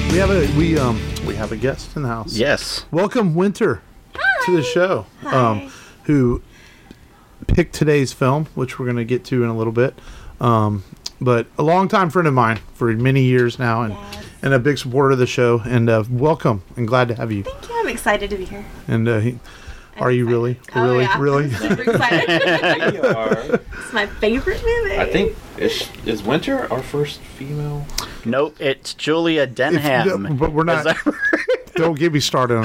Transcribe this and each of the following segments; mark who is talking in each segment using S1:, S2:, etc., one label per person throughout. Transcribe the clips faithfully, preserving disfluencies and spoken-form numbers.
S1: We have a we um we have a guest in the house.
S2: Yes.
S1: Welcome, Winter,
S3: Hi.
S1: to the show.
S3: Hi.
S1: Um, who picked today's film, which we're going to get to in a little bit. Um, but a longtime friend of mine for many years now, and
S3: Yes.
S1: and a big supporter of the show. And uh, welcome, and glad to have you.
S3: Thank you. I'm excited to be here.
S1: And uh, he, are you really,
S3: Oh,
S1: really,
S3: yeah.
S1: really?
S3: I'm super excited.
S4: We are.
S3: It's my favorite movie.
S4: I think is, is Winter our first female?
S2: Nope, it's Julia
S1: If-
S2: Denham.
S1: but we're not.
S2: Is that right?
S1: Don't get me started on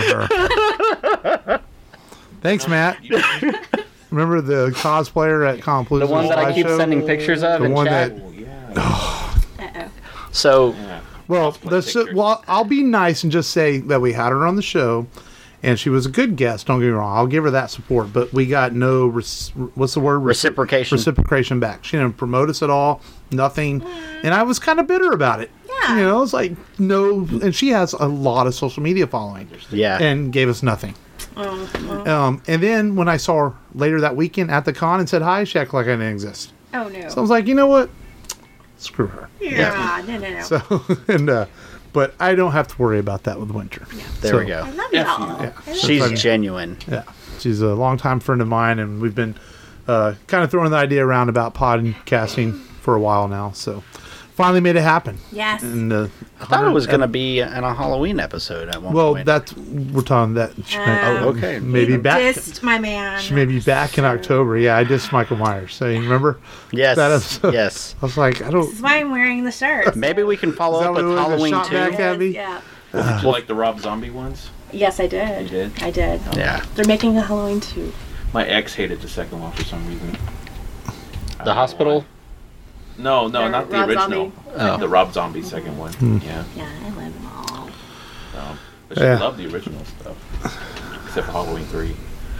S1: her. Thanks, Matt. Remember the cosplayer at Complusa?
S2: The one that I keep
S1: slideshow?
S2: sending pictures of
S1: The
S2: in
S1: one
S2: chat.
S1: that-
S4: Oh, yeah.
S3: Uh-oh.
S2: So,
S4: yeah.
S1: Well,
S4: Cosplay
S1: that's
S4: pictures.
S1: well. I'll be nice and just say that we had her on the show, and she was a good guest. Don't get me wrong. I'll give her that support, but we got no res- what's the word Reci-
S2: Reciprocation.
S1: reciprocation back. She didn't promote us at all. Nothing, and I was kind of bitter about it.
S3: Yeah.
S1: You know, it's like no, and she has a lot of social media following,
S2: yeah.
S1: and gave us nothing.
S3: Oh, well.
S1: Um, and then when I saw her later that weekend at the con and said hi, she acted like I didn't exist.
S3: Oh, no.
S1: So I was like, you know what? Screw her.
S3: yeah. No, no, no.
S1: So and uh, but I don't have to worry about that with Winter.
S2: there
S1: so-
S2: we go.
S3: I love
S4: F
S3: y'all.
S4: you.
S3: I love
S2: She's
S3: you.
S2: genuine.
S1: Yeah, she's a longtime friend of mine, and we've been uh, kind of throwing the idea around about podcasting for a while now. So finally made it happen.
S3: Yes.
S1: And uh,
S2: I thought it was going to be in a Halloween episode at one
S1: well,
S2: point.
S1: that's we're talking that she may,
S3: Um,
S2: Oh, okay.
S1: maybe
S3: You
S1: back.
S3: dissed my man.
S1: She may be back in October. Yeah, I dissed Michael Myers. So you remember?
S2: yes.
S1: that episode.
S2: Yes.
S1: I was like, I don't.
S3: This is why I'm wearing the shirt.
S2: Maybe we can follow
S1: Is that
S2: up
S1: what
S2: with
S1: it was, a
S2: Halloween
S1: shot
S2: too.
S1: back?
S3: Yes,
S1: Abby?
S3: yeah.
S4: Did you like the Rob Zombie ones?
S3: Yes, I did.
S4: You did?
S3: I did.
S2: Yeah.
S3: They're making a Halloween too.
S4: My ex hated the second one for some reason. I don't
S2: The
S4: know
S2: hospital?
S4: why. No, no,
S3: The
S4: not the
S3: Rob
S4: original.
S3: Zombie?
S2: Oh.
S4: The Rob Zombie second one.
S1: Hmm.
S4: Yeah.
S3: Yeah, I love them all.
S4: Um, but she
S1: Yeah.
S4: loved the original stuff. Except for Halloween three.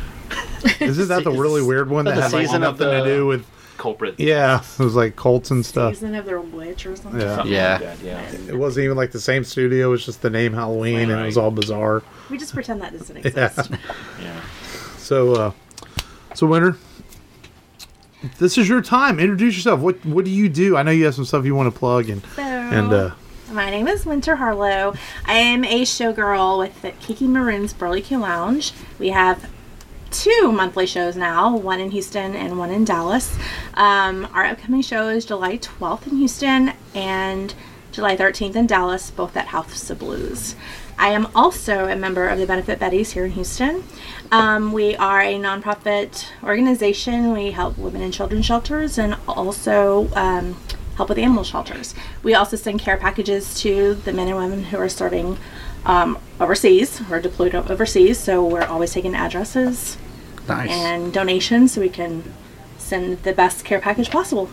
S1: Isn't that the really weird one that
S2: The
S1: had like
S2: season of
S1: nothing to
S2: the-
S1: do with?
S4: Culprit.
S1: Yeah, it was like Colts and stuff.
S3: Season of the Witch or something.
S1: Yeah.
S4: Something
S2: Yeah.
S4: like that, yeah.
S1: It wasn't even like the same studio. It was just the name Halloween, and it was
S4: Right.
S1: all bizarre.
S3: We just pretend that doesn't
S1: Yeah.
S3: exist.
S4: Yeah.
S1: So, uh, so Winter, this is your time. Introduce yourself. What What do you do? I know you have some stuff you want to plug, and
S3: So,
S1: and uh,
S3: my name is Winter Harlow. I am a showgirl with the Kiki Maroon's Burley Q Lounge. We have two monthly shows now, one in Houston and one in Dallas. Um, our upcoming show is July twelfth in Houston and July thirteenth in Dallas, both at House of Blues. I am also a member of the Benefit Betties here in Houston. Um, we are a nonprofit organization. We help women and children shelters and also um, help with animal shelters. We also send care packages to the men and women who are serving um, overseas or deployed overseas. So we're always taking addresses
S2: Nice.
S3: and donations so we can send the best care package possible.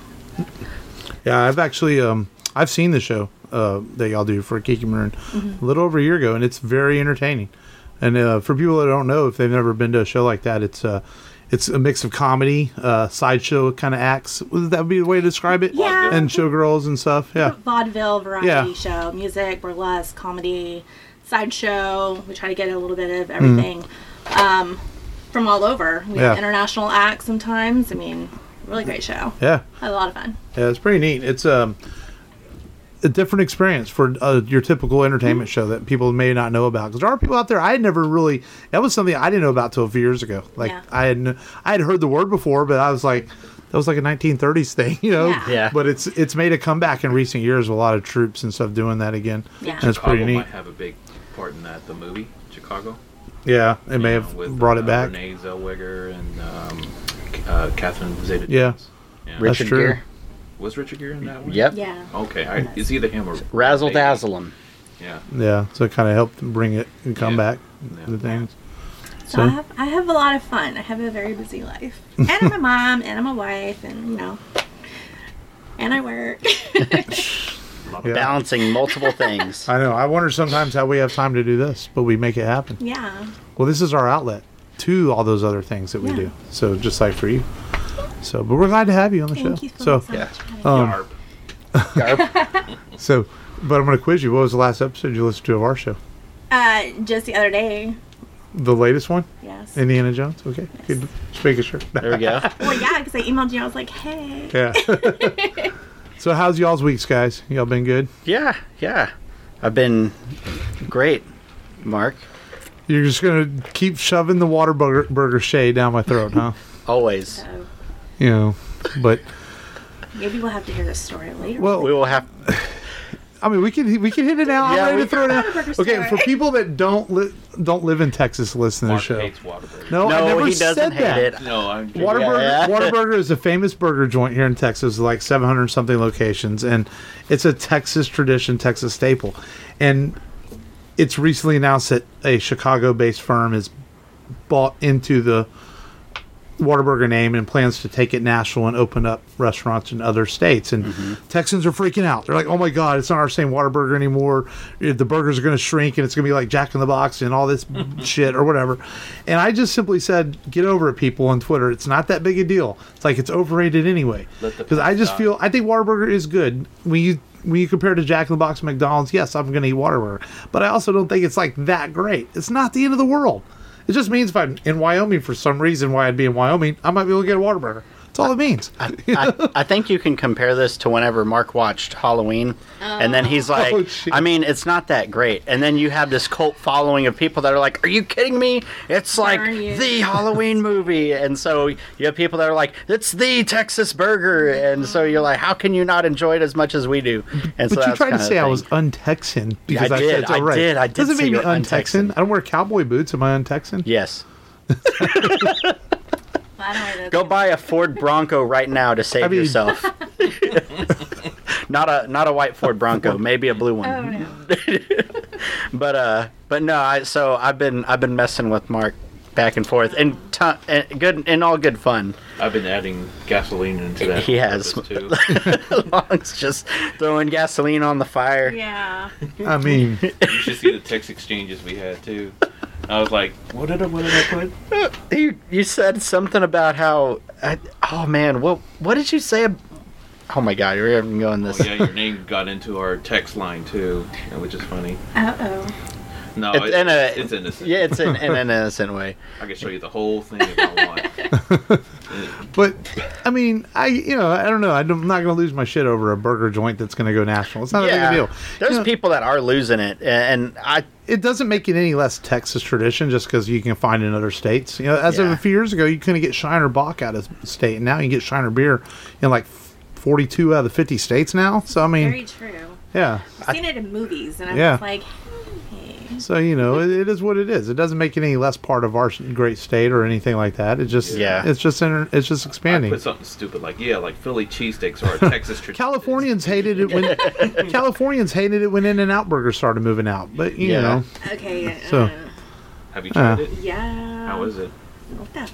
S1: yeah, I've actually um, I've seen the show uh, that y'all do for Kiki Maroon a little over a year ago, and it's very entertaining. And uh, for people that don't know, if they've never been to a show like that, it's uh, it's a mix of comedy, uh, sideshow kind of acts. Would that be the way to describe it?
S3: Yeah.
S1: And showgirls and stuff. Yeah.
S3: Vaudeville variety
S1: Yeah.
S3: show, music, burlesque, comedy, sideshow. We try to get a little bit of everything um, from all over. We
S1: Mm. Yeah.
S3: have international acts sometimes. I mean, really great show.
S1: Yeah.
S3: Had a lot of fun.
S1: Yeah, it's pretty neat. It's um, a different experience for uh, your typical entertainment show that people may not know about. Because there are people out there I had never really. That was something I didn't know about till a few years ago. Like
S3: Yeah.
S1: I had kn- I had heard the word before, but I was like, that was like a nineteen thirties thing, you know.
S3: Yeah.
S2: Yeah.
S1: But it's it's made a comeback in recent years with a lot of troops and stuff doing that again.
S3: Yeah.
S1: And it's pretty
S4: Chicago
S1: neat.
S4: might have a big part in that. The movie Chicago.
S1: Yeah, it may
S4: Yeah,
S1: have
S4: with,
S1: brought
S4: uh,
S1: it back.
S4: Renee Zellweger and um, uh, Catherine Zeta.
S1: Yeah.
S4: yeah.
S2: Richard
S1: true.
S2: Gere.
S4: Was Richard Gere in that one?
S2: Yep.
S3: Yeah.
S4: Okay, I, it's either him or
S2: Razzle dazzle him.
S4: Yeah.
S1: Yeah, so it kind of helped bring it and come
S4: Yeah.
S1: back.
S4: Yeah.
S1: The things.
S3: So,
S1: So-
S3: I have I have a lot of fun. I have a very busy life. And I'm a mom and I'm a wife and you know and I work.
S1: Yeah.
S2: Balancing multiple things.
S1: I know. I wonder sometimes how we have time to do this, but we make it happen.
S3: yeah.
S1: Well, this is our outlet to all those other things that we
S3: Yeah.
S1: do. So just like for you. So, but we're glad to have you on the
S3: Thank
S1: show.
S3: you so,
S1: so,
S3: much for
S2: yeah.
S3: having me.
S1: um,
S4: Yarp.
S2: Garp.
S1: so, but I'm going to quiz you. What was the last episode you listened to of our show?
S3: Uh, just the other day.
S1: The latest one,
S3: Yes.
S1: Indiana Jones. Okay, good. Just making sure.
S2: There we go.
S3: Well, yeah, because I emailed you. I was like, hey.
S1: Yeah. So, how's y'all's weeks, guys? Y'all been good?
S2: Yeah, yeah. I've been great, Mark.
S1: You're just gonna keep shoving the Whataburger burger shade down my throat, huh?
S2: Always.
S3: So
S1: You know, but
S3: maybe we'll have to hear this story later.
S1: well,
S2: We will have.
S1: I mean, we can we can hit it out.
S2: Yeah,
S1: I'm ready
S2: we-
S1: to throw it out.
S3: Whataburger
S1: Okay,
S3: story.
S1: for people that don't li- don't live in Texas, listen to the
S4: Mark
S1: show.
S4: hates Whataburger.
S1: No, I
S2: No,
S1: never
S2: he
S1: said
S2: doesn't hate
S1: that.
S2: it.
S4: No, I'm.
S1: Whataburger,
S2: Yeah.
S1: Whataburger is a famous burger joint here in Texas, with like seven hundred something locations, and it's a Texas tradition, Texas staple. And it's recently announced that a Chicago-based firm has bought into the Whataburger name and plans to take it national and open up restaurants in other states. And Texans are freaking out. They're like, "Oh my God, it's not our same Whataburger anymore. The burgers are going to shrink, and it's going to be like Jack in the Box and all this shit or whatever." And I just simply said, "Get over it, people." On Twitter, it's not that big a deal. It's like it's overrated anyway.
S4: Let the
S1: Because I just
S4: die.
S1: feel I think Whataburger is good when you. When you compare it to Jack in the Box and McDonald's, yes, I'm going to eat Whataburger. But I also don't think it's like that great. It's not the end of the world. It just means if I'm in Wyoming for some reason why I'd be in Wyoming, I might be able to get a Whataburger. That's all it means.
S2: I, I, I think you can compare this to whenever Mark watched Halloween, and then he's like,
S1: Oh, shit.
S2: I mean, it's not that great. And then you have this cult following of people that are like, are you kidding me? It's like
S3: Darn you.
S2: the Halloween movie. And so you have people that are like, it's the Texas burger. And so you're like, how can you not enjoy it as much as we do? And
S1: But
S2: so
S1: you
S2: that's
S1: tried to
S2: kinda
S1: say
S2: the
S1: I
S2: thing.
S1: was un-Texan because
S2: I
S1: I,
S2: did,
S1: said it's
S2: I
S1: all right.
S2: did, I did
S1: Doesn't
S2: say
S1: make me
S2: you're
S1: un-Texan.
S2: un-Texan.
S1: I don't wear cowboy boots. Am I un-Texan?
S2: Yes.
S3: Well, I don't know those
S2: Go
S3: things.
S2: buy a Ford Bronco right now to save
S1: I mean-
S2: yourself. not a not a white Ford Bronco, maybe a blue one.
S3: Oh no.
S2: But uh, but no, I so I've been I've been messing with Mark back and forth, and, t- and good in all good fun.
S4: I've been adding gasoline into that.
S2: He has.
S4: purpose, too.
S2: Long's just throwing gasoline on the fire.
S3: Yeah.
S1: I mean,
S4: You should see the text exchanges we had too. I was like, what did I, what did I put?
S2: You you said something about how I, oh man, what what did you say? ab- Oh my God, you're even going this.
S4: Oh yeah, your name got into our text line too, which is funny.
S3: Uh oh.
S4: No,
S2: It's
S4: it-
S2: in a
S4: it's innocent.
S2: Yeah, it's in, in an innocent way.
S4: I can show you the whole thing if I want.
S1: but I mean, I you know I don't know. I'm not going to lose my shit over a burger joint that's going to go national. It's not a big deal.
S2: There's
S1: You know,
S2: people that are losing it, and I
S1: It doesn't make it any less Texas tradition just because you can find it in other states. You know, as of
S2: Yeah.
S1: a few years ago, you couldn't get Shiner Bock out of state, and now you can get Shiner beer in like forty-two out of the fifty states now. So I mean,
S3: Very true.
S1: yeah.
S3: I've seen it in movies, and I'm
S1: Yeah.
S3: just like, hey.
S1: So you know, it, it is what it is. It doesn't make it any less part of our great state or anything like that. It just,
S2: Yeah.
S1: it's just, inter- it's just
S4: I
S1: expanding.
S4: put something stupid like, yeah, like Philly cheesesteaks are a Texas tradition.
S1: Californians hated it when Californians hated it when In-N-Out Burger started moving out. But you
S2: Yeah.
S1: know,
S3: Okay.
S1: So-
S3: uh,
S4: Have you tried
S1: Uh.
S4: it?
S3: yeah.
S4: How is it?
S3: What the?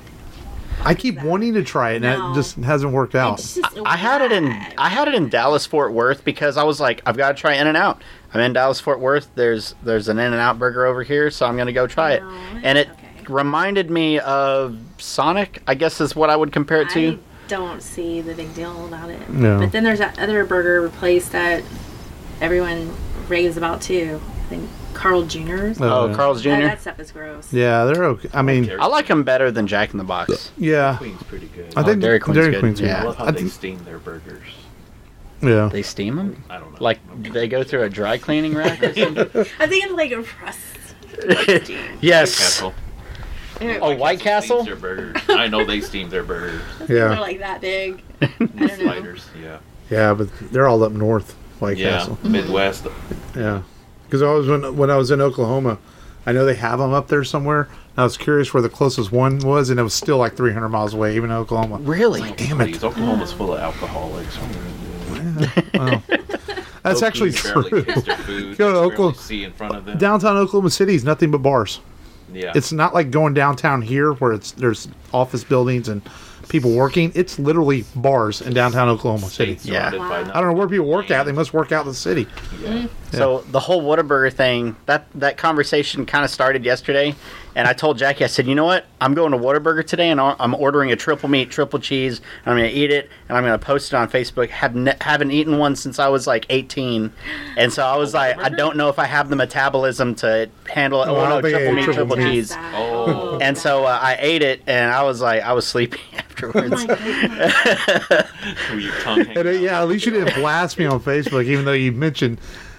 S1: I keep wanting to try it, and
S3: No.
S1: it just hasn't worked out.
S3: It's just
S2: I had it in
S3: bad.
S2: I had it in Dallas Fort Worth because I was like, I've got to try In and Out. I'm in Dallas Fort Worth. There's there's an In and Out burger over here, so I'm gonna go try it.
S3: No,
S2: And it
S3: okay.
S2: reminded me of Sonic, I guess is what I would compare it
S3: I
S2: to.
S3: don't see the big deal about it.
S1: No.
S3: But then there's that other burger place that everyone raves about too. I think Carl Junior's.
S1: Oh,
S2: Oh,
S1: yeah.
S2: Carl's
S3: Oh,
S2: Junior
S3: that stuff is gross.
S1: Yeah, they're okay. I mean,
S2: I like them better than Jack in the Box.
S1: yeah.
S4: Queen's pretty good.
S1: I think
S2: Dairy Queen's
S1: Dairy
S2: good,
S1: Queen's
S2: yeah.
S4: I love how
S1: I
S4: they
S1: think-
S4: steam their burgers.
S1: Yeah.
S2: They steam them?
S4: I don't know.
S2: Like they go through a dry cleaning rack or something?
S3: I'm thinking like a rust.
S2: Yes.
S4: Castle.
S2: Oh, White Castle?
S4: Steams their burgers. I know they steam their burgers.
S3: They're
S1: Yeah.
S3: like that big. I don't know.
S4: Sliders. Yeah.
S1: Yeah, but they're all up north, White
S4: Yeah.
S1: Castle.
S4: Midwest.
S1: Yeah. Because I was when when I was in Oklahoma, I know they have them up there somewhere. And I was curious where the closest one was, and it was still like three hundred miles away, even in Oklahoma.
S2: Really?
S1: Damn it.
S4: Please, Oklahoma's full of alcoholics.
S1: Well, that's actually
S4: They
S1: true.
S4: barely taste their food.
S1: Go to
S4: They barely
S1: Oklahoma.
S4: see in front of them.
S1: Downtown Oklahoma City is nothing but bars.
S4: Yeah.
S1: It's not like going downtown here where it's there's office buildings and people working. It's literally bars in downtown Oklahoma City.
S4: States
S2: Yeah.
S4: surrounded by
S1: I don't know where people work at. They must work out in the city.
S4: Yeah.
S2: So the whole Whataburger thing, that that conversation kind of started yesterday, and I told Jackie, I said, you know what? I'm going to Whataburger today, and I'm ordering a triple meat, triple cheese, and I'm going to eat it, and I'm going to post it on Facebook. Have ne- haven't eaten one since I was like eighteen, and so I was like, I don't know if I have the metabolism to handle it.
S1: Oh,
S2: Oh,
S1: I
S2: no,
S1: don't think I
S2: triple
S1: ate
S2: meat,
S1: triple
S2: triple
S1: cheese.
S2: cheese.
S4: Oh.
S2: And so uh, I ate it, and I was like, I was sleepy afterwards.
S3: Oh my goodness.
S4: With your tongue hanging
S1: And, uh,
S4: out.
S1: yeah, at least you didn't blast me on Facebook, even though you mentioned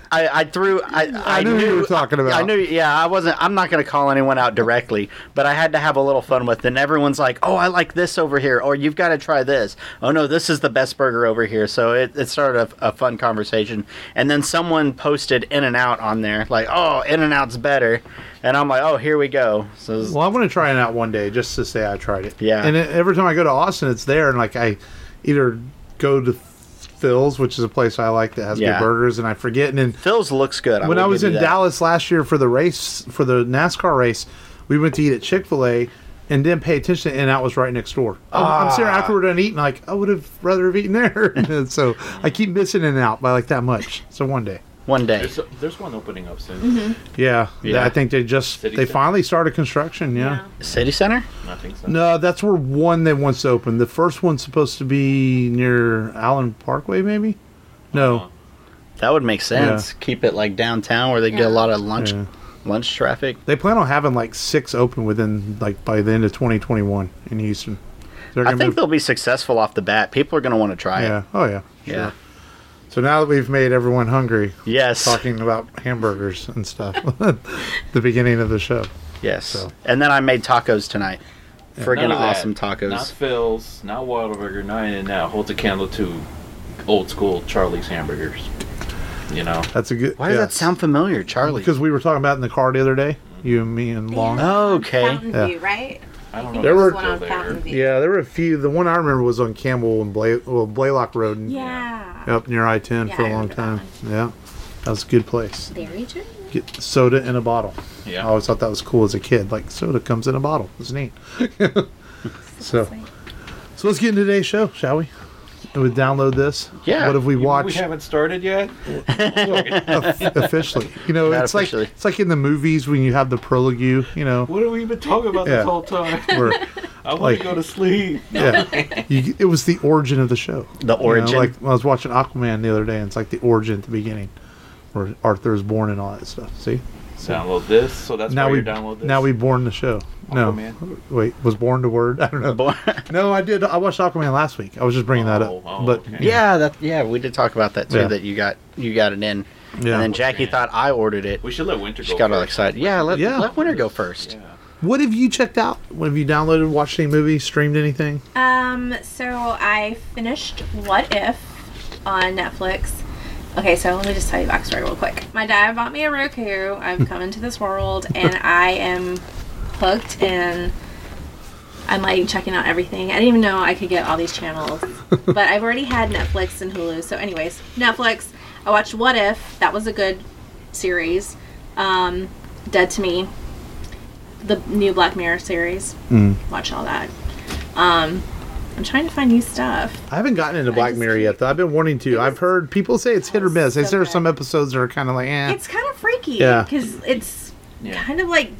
S2: I, I threw. I,
S1: I knew you were talking about.
S2: I knew. Yeah, I wasn't. I'm not going to call anyone out directly, but I had to have a little fun with it. And everyone's like, "Oh, I like this over here," or "You've got to try this." Oh no, this is the best burger over here. So it, it started a, a fun conversation. And then someone posted In-N-Out on there, like, "Oh, In-N-Out's better," and I'm like, "Oh, here we go." So
S1: Well, I'm going to try it out one day just to say I tried it.
S2: Yeah.
S1: And it, every time I go to Austin, it's there, and like I either go to Phil's, which is a place I like that has
S2: Yeah.
S1: good burgers, and I forget. And then
S2: Phil's looks good.
S1: when
S2: will
S1: I was
S2: give
S1: in
S2: you that.
S1: Dallas last year for the race, for the NASCAR race, we went to eat at Chick-fil-A and didn't pay attention, and that was right next door. I'm, I'm sitting there after we're done eating, like, I would have rather have eaten there. And so I keep missing it out by like that much. So one day.
S2: one day.
S4: There's, there's one opening up soon.
S3: Mm-hmm.
S1: Yeah.
S2: Yeah.
S1: I think they just,
S4: City
S1: they
S4: Center?
S1: finally started construction, yeah.
S2: City Center?
S4: I think so.
S1: No, that's where one that wants to open. The first one's supposed to be near Allen Parkway, maybe? No.
S4: Uh-huh.
S2: That would make sense. Keep it like downtown where they get a
S3: Yeah.
S2: lot of lunch
S1: Yeah.
S2: lunch traffic.
S1: They plan on having like six open within, like, by the end of twenty twenty-one in Houston. They're
S2: I
S1: gonna
S2: think
S1: move-
S2: they'll be successul off the bat. People are going to want to try
S1: Yeah.
S2: it.
S1: Oh, yeah.
S2: Yeah.
S1: So now that we've made everyone hungry,
S2: Yes.
S1: talking about hamburgers and stuff, the beginning of the show.
S2: Yes.
S1: So.
S2: And then I made tacos tonight. Friggin'
S4: None of that.
S2: awesome tacos.
S4: Not Phil's, not Whataburger, not In-N-Out. Holds a candle to old school Charlie's hamburgers. You know?
S1: That's a good.
S2: Why does
S1: yeah.
S2: that sound familiar, Charlie?
S1: Because we were talking about it in the car the other day, you and me and Long.
S2: Okay.
S3: Fountain
S1: Yeah.
S3: View, right?
S4: I don't
S3: I
S4: know.
S3: think
S1: There
S3: there
S1: were-
S3: was one on
S4: Still
S3: Fountain
S4: there.
S3: View.
S1: Yeah, there were a few. The one I remember was on Campbell and Blay, well, Blaylock Road, and
S3: Yeah.
S1: up near I ten
S3: Yeah,
S1: for
S3: I
S1: a long
S3: remember that
S1: time. Yeah, that was a good place.
S3: Very true.
S1: Get soda in a bottle.
S4: Yeah.
S1: I always thought that was cool as a kid. Like soda comes in a bottle. It's neat. so, so let's get into today's show, shall we? And we download this.
S2: Yeah.
S1: What have we
S4: You mean
S1: watched?
S4: We haven't started yet.
S1: officially. You know,
S2: Not
S1: it's
S2: officially.
S1: like it's like in the movies when you have the prologue. You know,
S4: What have we been talking about
S1: Yeah.
S4: this whole time?
S1: where
S4: I want
S1: Like-
S4: to go to sleep.
S1: yeah, you, it was the origin of the show.
S2: The
S1: You know,
S2: origin.
S1: like when I was watching Aquaman the other day, and it's like the origin at the beginning, where Arthur is born and all that stuff. See,
S4: Download this. So that's
S1: now
S4: why
S1: we
S4: you download this.
S1: now we born the show. No,
S4: Aquaman?
S1: wait, was born the word? I don't know.
S2: Boy-
S1: No, I did. I watched Aquaman last week. I was just bringing that
S4: Oh,
S1: up.
S4: oh,
S1: but
S4: okay.
S2: yeah, that yeah, we did talk about that too.
S1: Yeah.
S2: That you got you got it in,
S1: Yeah.
S2: and then Jackie
S4: Man.
S2: thought I ordered it.
S4: We should let Winter
S2: She
S4: go.
S2: got all
S4: first.
S2: excited. Yeah, let
S1: Yeah.
S2: let Winter go first.
S4: Yeah.
S1: what have you checked out? What have you downloaded? Watched any movies? Streamed anything?
S3: Um, so I finished What If on Netflix. Okay, so let me just tell you the backstory real quick. My dad bought me a Roku. I've come into this world, and I am hooked, and I'm like checking out everything. I didn't even know I could get all these channels, but I've already had Netflix and Hulu. So, anyways, Netflix. I watched What If. That was a good series. Um, Dead to Me, the new Black Mirror series.
S1: Mm.
S3: Watch all that. Um, I'm trying to find new stuff.
S1: I haven't gotten into
S3: I
S1: Black
S3: just
S1: Mirror
S3: keep-
S1: yet, though. I've been wanting to. I've heard people say it's hit or
S3: Oh,
S1: miss. They
S3: so
S1: say there's
S3: good.
S1: some episodes that are kind of like, eh.
S3: It's kind of freaky.
S1: Yeah.
S3: Because it's
S4: Yeah.
S3: kind of like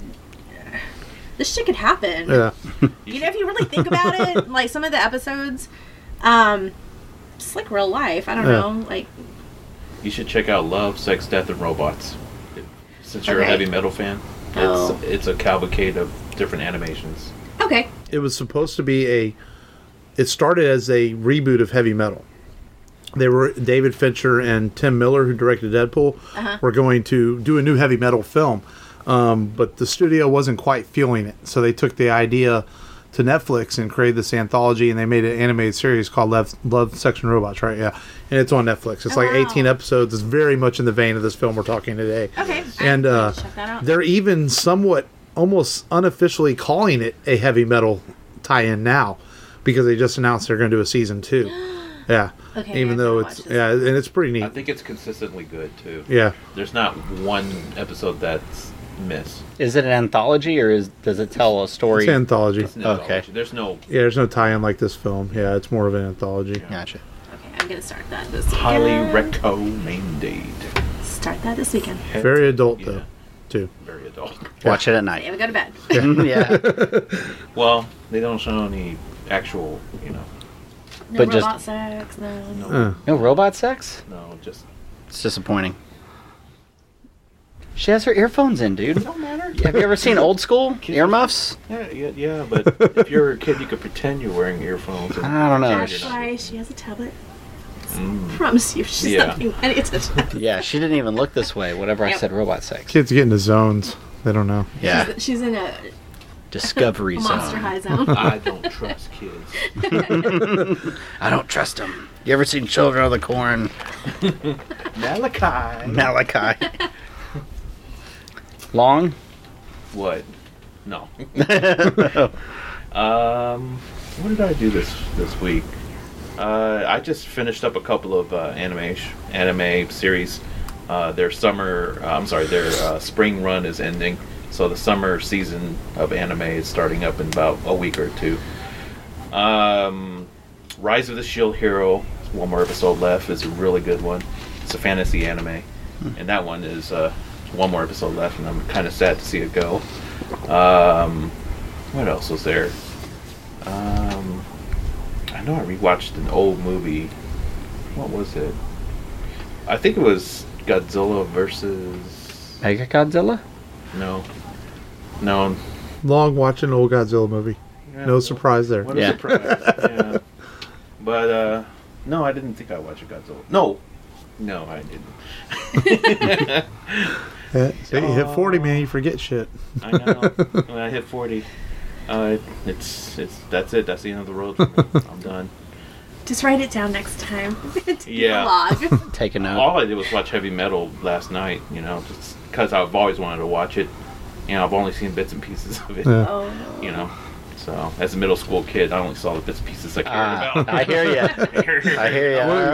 S3: this shit could happen.
S1: Yeah.
S3: You know, if you really think about it, like some of the episodes, um, it's like real life. I don't
S1: Yeah.
S3: know, like
S4: You should check out Love, Sex, Death, and Robots. Since you're
S3: Okay.
S4: a heavy metal fan, it's
S3: Oh.
S4: it's a cavalcade of different animations.
S3: okay.
S1: It was supposed to be a. It started as a reboot of heavy metal. They were David Fincher and Tim Miller, who directed Deadpool,
S3: Uh-huh.
S1: were going to do a new heavy metal film, um, but the studio wasn't quite feeling it. So they took the idea to Netflix and created this anthology, and they made an animated series called Love, Love Sex and Robots, right? Yeah, and it's on Netflix. It's
S3: Oh,
S1: like
S3: wow.
S1: eighteen episodes. It's very much in the vein of this film we're talking today.
S3: Okay.
S1: And
S3: I'll
S1: uh,
S3: check that out.
S1: they're even somewhat, almost unofficially calling it a heavy metal tie-in now, because they just announced they're going to do a season two. Yeah.
S3: Okay,
S1: Even
S3: I
S1: though
S3: gotta
S1: it's
S3: watch this.
S1: yeah, and it's pretty
S4: I
S1: neat.
S4: think it's consistently good too.
S1: Yeah.
S4: There's not one episode that's miss.
S2: Is it an anthology or is does it tell a story?
S1: It's an anthology.
S4: It's an
S2: Okay.
S4: anthology. There's no
S1: Yeah, there's no tie-in like this film. Yeah, it's more of an anthology.
S2: Gotcha.
S3: Okay, I'm gonna start that this weekend.
S4: highly recommended.
S3: Start that this weekend.
S1: Very adult
S4: Yeah.
S1: though, too.
S4: Very adult.
S2: Watch it at
S3: Yeah,
S2: night.
S3: we go to bed.
S2: yeah.
S4: Well, they don't show any actual, you know,
S3: No
S2: But just-
S3: robot sex. No.
S4: no,
S1: Uh,
S2: No robot sex?
S4: no, just
S2: It's disappointing. She has her earphones in, dude.
S4: don't matter.
S2: Have you ever seen Old School earmuffs?
S4: Yeah, yeah, yeah, but if you're a kid, you could pretend you're wearing earphones. And
S2: I don't know.
S3: That's why she has a tablet.
S4: Mm.
S3: I promise you, she's
S4: Yeah.
S3: not paying any attention.
S2: Yeah, she didn't even look this way. Whatever I
S3: Yep.
S2: said, robot sex.
S1: Kids get into zones. They don't know.
S2: Yeah,
S3: She's, she's in a,
S2: discovery
S3: a
S2: zone.
S3: monster high zone.
S4: I don't trust kids.
S2: I don't trust them. You ever seen Children of the Corn?
S4: Malachi.
S2: Malachi. Long?
S4: What? No. um, what did I do this this week? Uh, I just finished up a couple of uh, anime sh- anime series. Uh, their summer, uh, I'm sorry, their uh, spring run is ending, so the summer season of anime is starting up in about a week or two. Um, Rise of the Shield Hero, one more episode left. Is a really good one. It's a fantasy anime, and that one is uh, one more episode left, and I'm kind of sad to see it go. Um, what else was there? Um, I know I rewatched an old movie. What was it? I think it was Godzilla versus.
S2: Mega Godzilla?
S4: No. No.
S1: Long watching old Godzilla movie.
S4: Yeah,
S1: No surprise there.
S4: What a
S2: Yeah.
S4: surprise. Yeah. But, uh, no, I didn't think I watched a Godzilla. No. No, I didn't.
S1: Yeah, so you hit forty, man. You forget shit.
S4: I know. When I hit forty, uh, it's, it's, that's it. That's the end of the road for me. I'm done.
S3: Just write it down next time. Take
S4: Yeah.
S3: a log.
S2: Take a note.
S4: All I did was watch Heavy Metal last night, you know, just because I've always wanted to watch it. You know, I've only seen bits and pieces of it,
S1: Yeah.
S3: Oh no.
S4: you know. So, as a middle school kid, I only saw the bits and pieces I cared
S2: Ah,
S4: about.
S2: I hear ya. I hear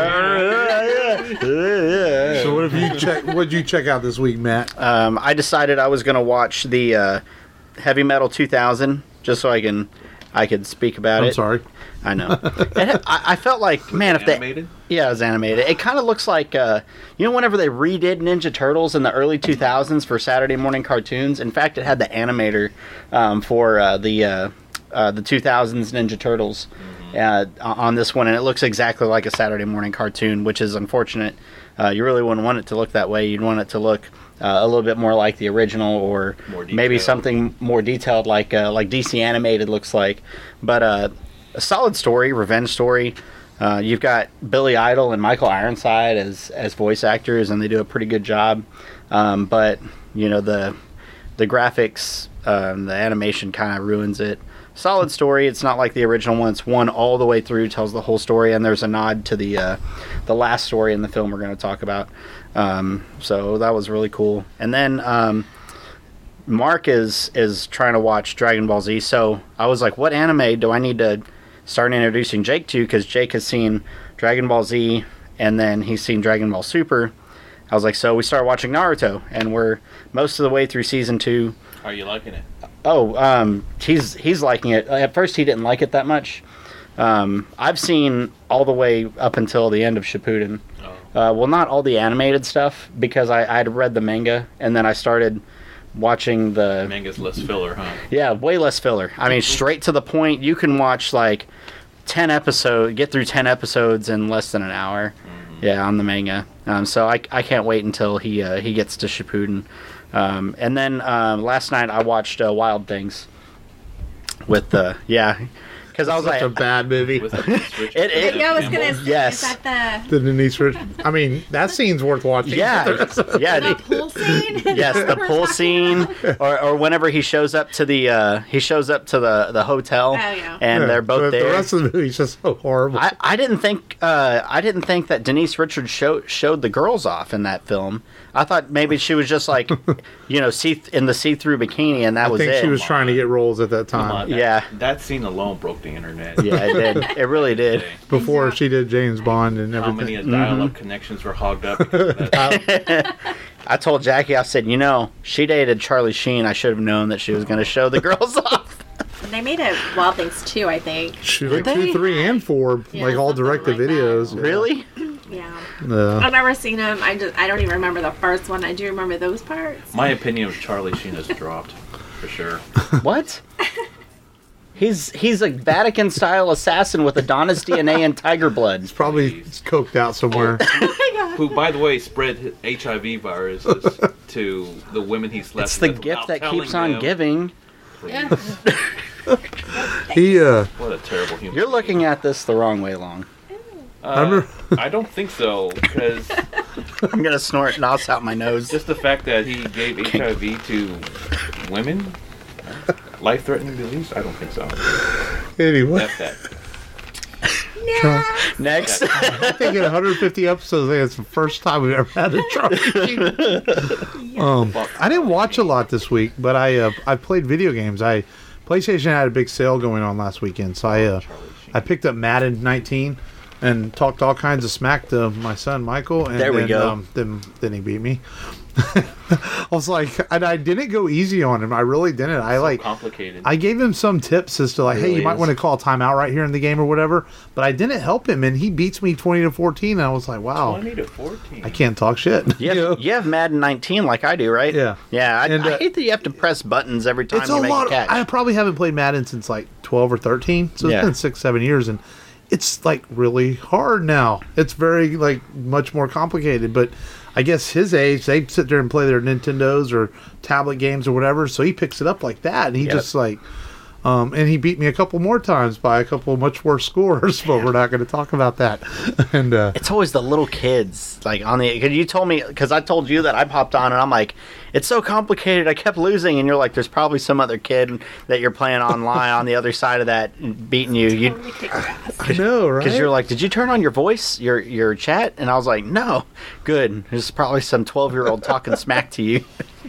S2: ya.
S1: So what have you check? What did you check out this week, Matt?
S2: Um, I decided I was going to watch the uh, Heavy Metal two thousand just so I can I could speak about
S1: I'm
S2: it.
S1: sorry.
S2: I know. It, I, I felt like, man, if they
S4: Animated?
S2: yeah, it was animated. It kind of looks like uh, you know, whenever they redid Ninja Turtles in the early two thousands for Saturday morning cartoons. In fact, it had the animator um, for uh, the uh, uh, the two thousands Ninja Turtles uh, on this one, and it looks exactly like a Saturday morning cartoon, which is unfortunate. Uh, you really wouldn't want it to look that way. You'd want it to look uh, a little bit more like the original, or
S4: More
S2: maybe
S4: detailed.
S2: something more detailed, like uh, like D C animated looks like. But uh, a solid story, revenge story. Uh, you've got Billy Idol and Michael Ironside as as voice actors, and they do a pretty good job. Um, but you know, the the graphics, um, the animation kind of ruins it. Solid story. It's not like the original one. It's one all the way through, tells the whole story, and there's a nod to the uh, the last story in the film we're going to talk about. Um, so that was really cool. And then um, Mark is is trying to watch Dragon Ball Z. So I was like, what anime do I need to start introducing Jake to? Because Jake has seen Dragon Ball Z, and then he's seen Dragon Ball Super. I was like, so we started watching Naruto, and we're most of the way through season two.
S4: Are you liking it?
S2: Oh, um, he's he's liking it. At first, he didn't like it that much. Um, I've seen all the way up until the end of Shippuden.
S4: Oh.
S2: Uh, well, not all the animated stuff, because I I had read the manga, and then I started watching the
S4: Manga's less filler, huh?
S2: yeah, way less filler. I mean, straight to the point. You can watch like ten episodes, get through ten episodes in less than an hour.
S4: Mm-hmm.
S2: Yeah, on the manga. Um, so I, I can't wait until he uh, he gets to Shippuden. Um, and then um, last night I watched uh, Wild Things with the yeah, because I was
S1: Such
S2: like,
S1: a bad movie.
S4: With the Prince Richard
S2: It- it-
S3: Yeah, I was
S4: Campbell.
S3: gonna say,
S2: Yes.
S3: is that
S1: The Denise Rich. I mean, that scene's worth watching.
S2: yeah, yeah,
S3: the, the pool scene?
S2: yes, the pool scene, or, or whenever he shows up to the uh, he shows up to the the hotel,
S3: Oh, yeah.
S2: and
S1: Yeah,
S2: they're both
S1: but
S2: there.
S1: The rest of the movie's just so horrible.
S2: I, I didn't think uh, I didn't think that Denise Richards show, showed the girls off in that film. I thought maybe she was just like, you know, see in the see-through bikini, and that
S1: I
S2: was
S1: think
S2: it.
S1: she was trying to get roles at that
S4: Come
S1: time
S4: on, that,
S2: Yeah.
S4: That scene alone broke the internet.
S2: Yeah, it did. It really did.
S1: before she did James Bond and
S4: How many
S1: everything.
S4: dial-up connections were hogged up? because of that?
S2: I told Jackie, I said, you know, she dated Charlie Sheen. I should have known that she was going to show the girls off.
S3: They made a Wild Things too, I think.
S1: She
S2: Did
S1: like two,
S2: they?
S1: three, and four,
S3: Yeah,
S1: like all
S3: something
S1: direct to
S3: like that.
S1: videos.
S2: Really?
S3: Yeah.
S1: Yeah.
S3: I've never seen them. I just I don't even remember the first one. I do remember those parts.
S4: My opinion of Charlie Sheen has dropped, for sure.
S2: What? He's he's a Vatican-style assassin with Adonis D N A and tiger blood.
S1: Probably coked out somewhere.
S4: Who, by the way, spread H I V viruses to the women he slept
S2: It's the
S4: with
S2: gift
S4: without
S2: that
S4: telling
S2: keeps on
S4: them.
S2: giving.
S3: Yeah.
S1: He uh
S4: What a terrible human.
S2: You're looking at this the wrong way, Long.
S1: I remember.
S4: I don't think so, because
S2: I'm gonna snort nos out my nose.
S4: just the fact that he gave H I V to women, life-threatening disease. I don't think so.
S1: Anyway,
S4: F that.
S2: Next.
S1: I think in one hundred fifty episodes, I think it's the first time we've ever had a Charlie Sheen. Um, I didn't watch a lot this week, but I uh, I played video games. I PlayStation had a big sale going on last weekend, so I uh, I picked up Madden nineteen and talked all kinds of smack to my son Michael. And
S2: There we
S1: then,
S2: go.
S1: Um, then then he beat me. I was like, and I didn't go easy on him. I really didn't. I like.
S4: Complicated.
S1: I gave him some tips as to like, hey,
S2: Really
S1: you might
S2: is.
S1: want to call a timeout right here in the game or whatever. But I didn't help him, and he beats me twenty to fourteen. And I was like, wow,
S4: twenty to fourteen.
S1: I can't talk shit.
S2: You have,
S1: You know?
S2: you have Madden nineteen like I do, right?
S1: Yeah.
S2: Yeah. I,
S1: And, uh,
S2: I hate that you have to press buttons every time
S1: It's
S2: you
S1: a
S2: make
S1: lot.
S2: a catch.
S1: I probably haven't played Madden since like twelve or thirteen, so it's
S2: Yeah.
S1: been six, seven years, and it's like really hard now. It's very like much more complicated, but. I guess his age, they sit there and play their Nintendos or tablet games or whatever, so he picks it up like that, and he
S2: Yep.
S1: just like, um, and he beat me a couple more times by a couple much worse scores, but we're not going to talk about that. And uh,
S2: It's always the little kids, like on the. Cause you told me, because I told you that I popped on, and I'm like, it's so complicated. I kept losing, and you're like, there's probably some other kid that you're playing online on the other side of that beating you. You,
S3: Totally kick your ass.
S1: I know, right?
S2: because you're like, did you turn on your voice, your your chat? And I was like, no. Good. There's probably some twelve year old talking smack to you.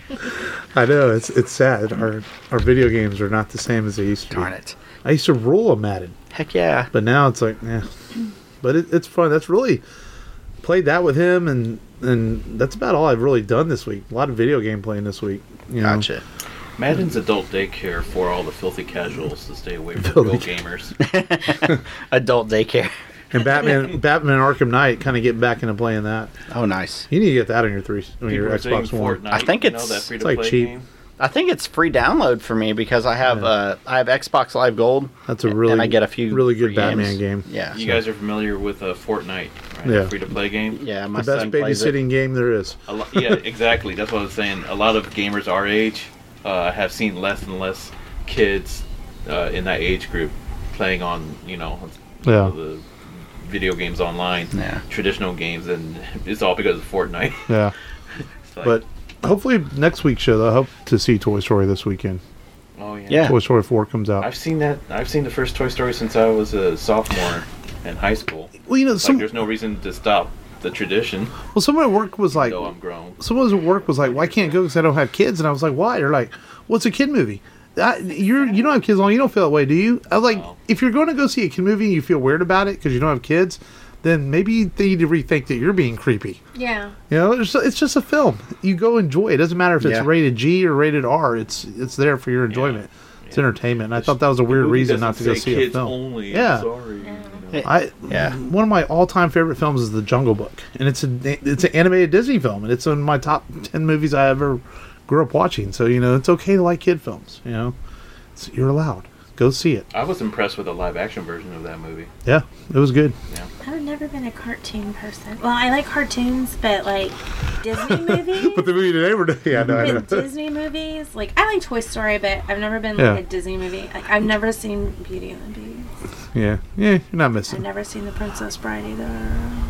S1: I know it's it's sad. Our our video games are not the same as they used to.
S2: Darn
S1: be.
S2: it.
S1: I used to rule a Madden,
S2: Heck yeah.
S1: but now it's like, yeah. But it, it's fun. That's really played that with him, and and that's about all I've really done this week. A lot of video game playing this week. You know?
S2: Gotcha.
S4: Madden's adult daycare for all the filthy casuals to stay away from
S1: Filthy
S4: real gamers.
S2: Adult daycare.
S1: And Batman, Batman Arkham Knight, kind of getting back into playing that.
S2: Oh, nice.
S1: You need to get that on your three, on your
S4: People are saying
S1: Xbox One.
S4: Fortnite,
S2: I think
S4: you know,
S2: it's-
S4: that
S2: it's
S4: free-to-play
S1: like cheap.
S4: game.
S2: I think it's free download for me because I have
S1: Yeah.
S2: uh I have Xbox Live Gold.
S1: That's a really,
S2: and I get a few
S1: really good
S2: free
S1: Batman
S2: games.
S1: game.
S2: Yeah.
S4: You guys are familiar with uh, Fortnite, right?
S1: Yeah.
S4: Free-to-play game.
S2: Yeah, my
S1: The best
S2: son plays it.
S1: babysitting game there is.
S4: A lo- yeah, exactly. That's what I was saying. A lot of gamers our age uh, have seen less and less kids uh, in that age group playing on, you know,
S1: Yeah.
S4: the video games online,
S2: Yeah.
S4: traditional games, and it's all because of Fortnite.
S1: Yeah.
S4: It's like,
S1: But hopefully next week's show, I hope to see Toy Story this weekend.
S4: oh yeah.
S2: Yeah.
S1: Toy Story four comes out.
S4: I've seen that. I've seen the first Toy Story since I was a sophomore in high school.
S1: Well, you know,
S4: It's
S1: some
S4: like there's no reason to stop the tradition.
S1: well, someone at work was like,
S4: Though I'm grown.
S1: someone at work was like, "Why can't I go because I don't have kids?" And I was like, "Why?" They're like, "Well, it's a kid movie. I, you're you don't have kids on. You don't feel that way, do you?" I was like,
S4: No.
S1: "If you're going to go see a kid movie and you feel weird about it because you don't have kids, then maybe you need to rethink that you're being creepy."
S3: Yeah.
S1: You know, it's, it's just a film. You go enjoy it. It doesn't matter if it's
S2: Yeah.
S1: rated G or rated R. It's it's there for your enjoyment. It's entertainment. And I thought that was a weird
S4: The movie
S1: reason not to
S4: doesn't
S1: go
S4: say
S1: see a
S4: kids
S1: film.
S4: Only.
S1: Yeah.
S4: I'm sorry. you know.
S1: I
S2: Yeah.
S1: One of my all-time favorite films is The Jungle Book, and it's a it's an animated Disney film, and it's in my top ten movies I ever grew up watching. So you know, it's okay to like kid films. You know, it's, you're allowed. Go see it.
S4: I was impressed with the live action version of that movie.
S1: Yeah, it was good.
S3: I've never been a cartoon person. Well, I like cartoons, but like Disney movies.
S1: But the movie today were yeah, no, I know.
S3: With Disney movies, like I like Toy Story, but I've never been
S1: Yeah.
S3: like a Disney movie. Like I've never seen Beauty and the Beast.
S1: Yeah, yeah, you're not
S3: I've
S1: missing.
S3: never seen The Princess Bride either.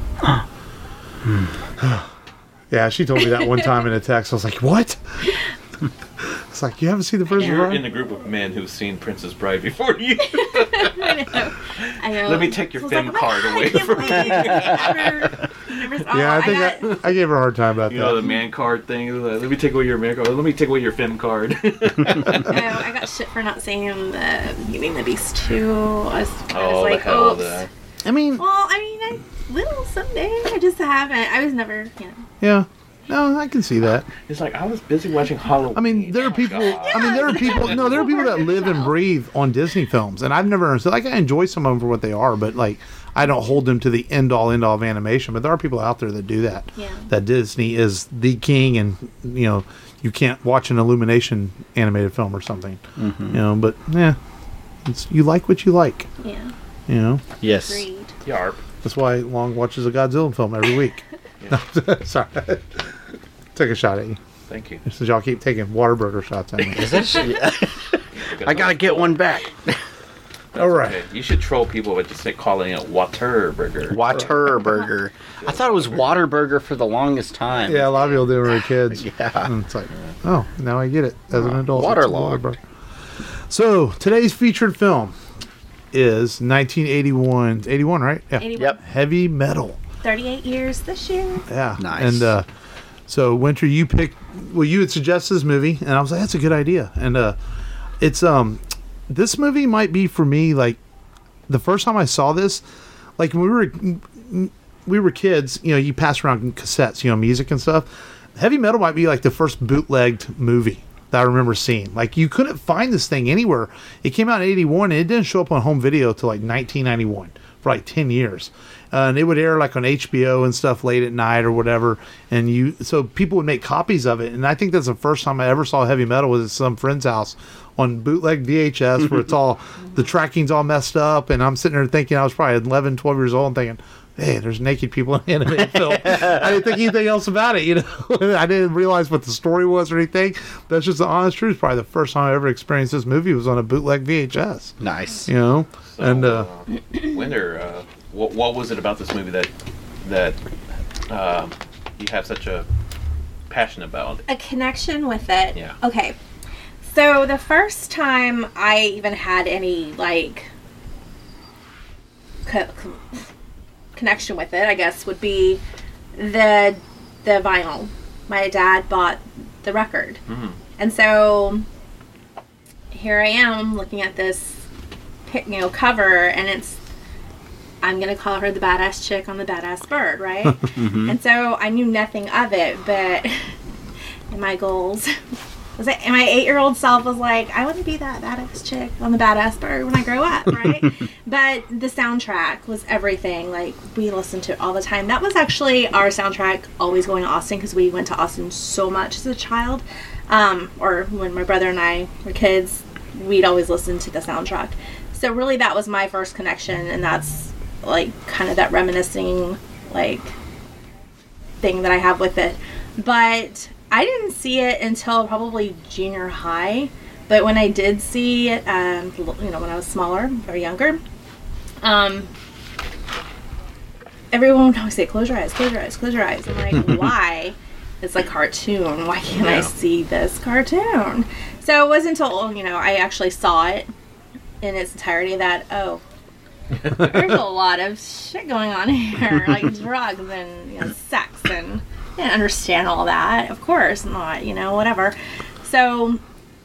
S1: Yeah, she told me that one time in a text. I was like, "What?" It's like you haven't seen the first
S4: You're
S1: one.
S4: in the group of men who've seen Princess Bride before you.
S3: I know. I know.
S4: Let me take your
S3: So I was
S4: fem
S3: like,
S4: card
S3: "Oh my
S4: away
S3: God, I can't
S4: from
S3: believe you never- never- oh,
S1: Yeah, I think
S3: got-
S1: I, I gave her a hard time about
S4: You know the
S1: that.
S4: man card thing. Let me take away your man card. Let me take away your fem card.
S3: Oh, I got shit for not seeing the Beauty and the Beast two. I was, I was
S4: oh,
S3: like,
S4: the hell.
S3: oops.
S4: The,
S1: I mean,
S3: Well, I mean, I will someday. I just haven't. I was never, you know.
S1: yeah, no, I can see that.
S4: it's like I was busy watching Halloween.
S1: I mean, there are people.
S4: God.
S1: I mean, there are people. No, there are people that live and breathe on Disney films, and I've never understood. Like, I enjoy some of them for what they are, but like, I don't hold them to the end all, end all of animation. But there are people out there that do that.
S3: Yeah.
S1: That Disney is the king, and you know, you can't watch an Illumination animated film or something.
S2: Mm-hmm.
S1: You know, but yeah, it's you like what you like.
S3: Yeah.
S1: You know,
S2: Yes.
S3: Agreed.
S4: Yarp.
S1: that's why Long watches a Godzilla film every week. Sorry, took a shot at you.
S4: Thank you.
S1: Since y'all keep taking Whataburger shots at me.
S2: Is that shit? I gotta get one back.
S1: All right.
S4: Okay. You should troll people by just say, calling it Waterburger.
S2: Waterburger. I thought it was Waterburger for the longest time.
S1: Yeah, a lot of people do when we were kids.
S2: Yeah.
S1: And it's like, oh, now I get it as an adult.
S2: Waterlogged.
S1: It's So today's featured film is nineteen eighty-one. eighty-one, right? Yeah.
S3: eighty-one.
S2: Yep.
S1: Heavy Metal.
S3: thirty-eight years this year.
S1: Yeah.
S2: Nice.
S1: And uh, so Winter, you picked. Well, you had suggested this movie, and I was like, that's a good idea. And uh, it's um, this movie might be for me like the first time I saw this, like when we were we were kids. You know, you pass around cassettes, you know, music and stuff. Heavy Metal might be like the first bootlegged movie that I remember seeing. Like, you couldn't find this thing anywhere. It came out in eighty-one, and it didn't show up on home video till like nineteen ninety-one for like ten years. Uh, and it would air like on H B O and stuff late at night or whatever. And you, so people would make copies of it. And I think that's the first time I ever saw Heavy Metal was at some friend's house on bootleg V H S where it's all, the tracking's all messed up. And I'm sitting there thinking, I was probably eleven, twelve years old and thinking, hey, there's naked people in anime film. I didn't think anything else about it, you know. I didn't realize what the story was or anything. That's just the honest truth. Probably the first time I ever experienced this movie was on a bootleg V H S.
S2: Nice.
S1: You know,
S4: So,
S1: and uh,
S4: uh, Winter, uh, what, what was it about this movie that that um, you have such a passion about?
S3: A connection with it.
S4: Yeah.
S3: Okay. So the first time I even had any like co- co- connection with it, I guess, would be the the vinyl. My dad bought the record,
S4: Mm-hmm.
S3: and so here I am looking at this, pic- you know, cover, and it's, I'm gonna call her the badass chick on the badass bird, right? And so I knew nothing of it, but in my goals was it, and my eight-year-old self was like, I want to be that badass chick on the badass bird when I grow up, right? But the soundtrack was everything. Like, we listened to it all the time. That was actually our soundtrack always going to Austin, because we went to Austin so much as a child. Um, or when my brother and I were kids, we'd always listen to the soundtrack. So really that was my first connection, and that's like kind of that reminiscing like thing that I have with it. But I didn't see it until probably junior high. But when I did see it, um, you know, when I was smaller or younger, um, everyone would always say, close your eyes, close your eyes, close your eyes. I'm like, why? It's like cartoon. Why can't I
S4: Yeah.
S3: see this cartoon? So it wasn't until, you know, I actually saw it in its entirety that, oh, there's a lot of shit going on here, like drugs and, you know, sex, and I didn't understand all that. Of course not, you know, whatever. So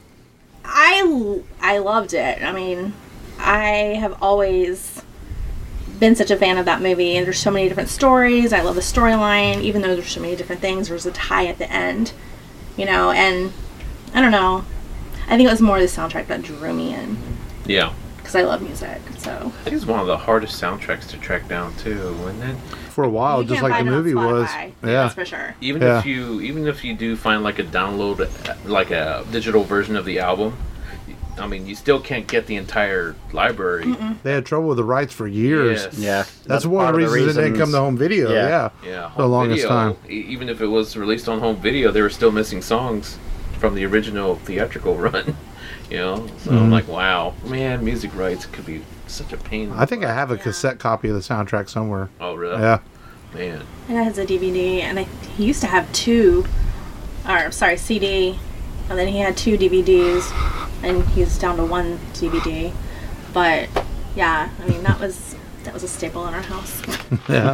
S3: I I loved it. I mean, I have always been such a fan of that movie, and there's so many different stories. I love the storyline, even though there's so many different things. There's a tie at the end, you know, and I don't know. I think it was more the soundtrack that drew me in,
S4: Yeah.
S3: because I love music. So
S4: I think it's one of the hardest soundtracks to track down too, wasn't it?
S1: for a while,
S3: you
S1: just
S3: can't
S1: like the
S3: find it on
S1: movie was.
S3: Spotify.
S1: Yeah.
S3: That's for sure.
S4: Even
S1: Yeah.
S4: if you even if you do find like a download, uh, like a digital version of the album, I mean, you still can't get the entire library.
S3: Mm-mm.
S1: They had trouble with the rights for years.
S4: Yes.
S2: Yeah.
S1: That's, one of the reasons it didn't come to home video.
S2: Yeah.
S1: Yeah.
S4: Yeah,
S1: For the
S4: home
S1: longest
S4: video,
S1: time.
S4: e- even if it was released on home video, they were still missing songs from the original theatrical run. You know, so I'm
S1: Mhm.
S4: like, wow, man, music rights could be such a pain. in the
S1: I think I
S4: butt.
S1: have a
S3: Yeah.
S1: cassette copy of the soundtrack somewhere.
S4: Oh, really?
S1: Yeah.
S4: Man.
S3: And it has a D V D, and I, he used to have two, or sorry, C D, and then he had two D V Ds, and he's down to one D V D. But yeah, I mean that was that was a staple in our house.
S1: Yeah.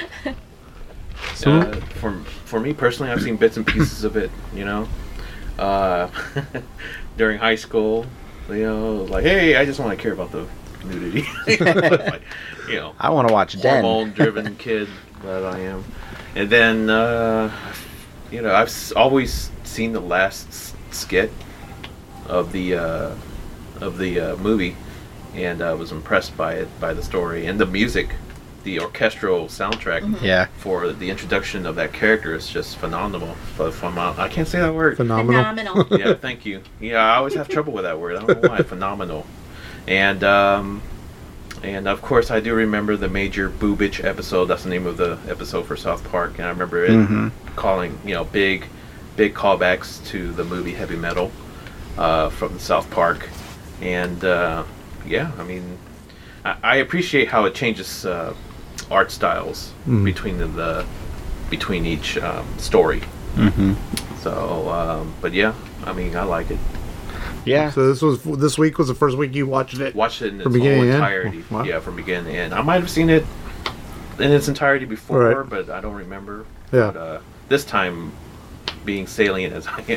S1: So-
S4: Uh, for for me personally, I've seen bits and pieces of it. You know, uh, during high school, you know, like, hey, I just want to care about the nudity. Like, you know,
S2: I want to watch Den.
S4: hormone-driven kid that I am. And then, uh, you know, I've s- always seen the last s- skit of the uh, of the uh, movie, and I was impressed by it, by the story and the music. The orchestral soundtrack
S2: Yeah.
S4: for the introduction of that character is just phenomenal. Ph- phenom- I can't say that word.
S1: Phenomenal.
S3: Phenomenal.
S4: Yeah, thank you. Yeah, I always have trouble with that word. I don't know why. Phenomenal. And um, and of course, I do remember the Major Boobage episode. That's the name of the episode for South Park, and I remember it
S2: Mhm.
S4: calling, you know, big, big callbacks to the movie Heavy Metal uh, from South Park, and uh, yeah, I mean, I, I appreciate how it changes uh, art styles
S1: Mm.
S4: between the, the between each um, story.
S2: Mm-hmm.
S4: So, um, but yeah, I mean, I like it.
S2: Yeah.
S1: So this was this week was the first week you watched it.
S4: Watched it in its
S1: From
S4: whole
S1: beginning to end?
S4: entirety.
S1: Wow.
S4: Yeah, from beginning to end. I might have seen it in its entirety before,
S1: Right.
S4: but I don't remember.
S1: Yeah.
S4: But, uh, this time, being salient as I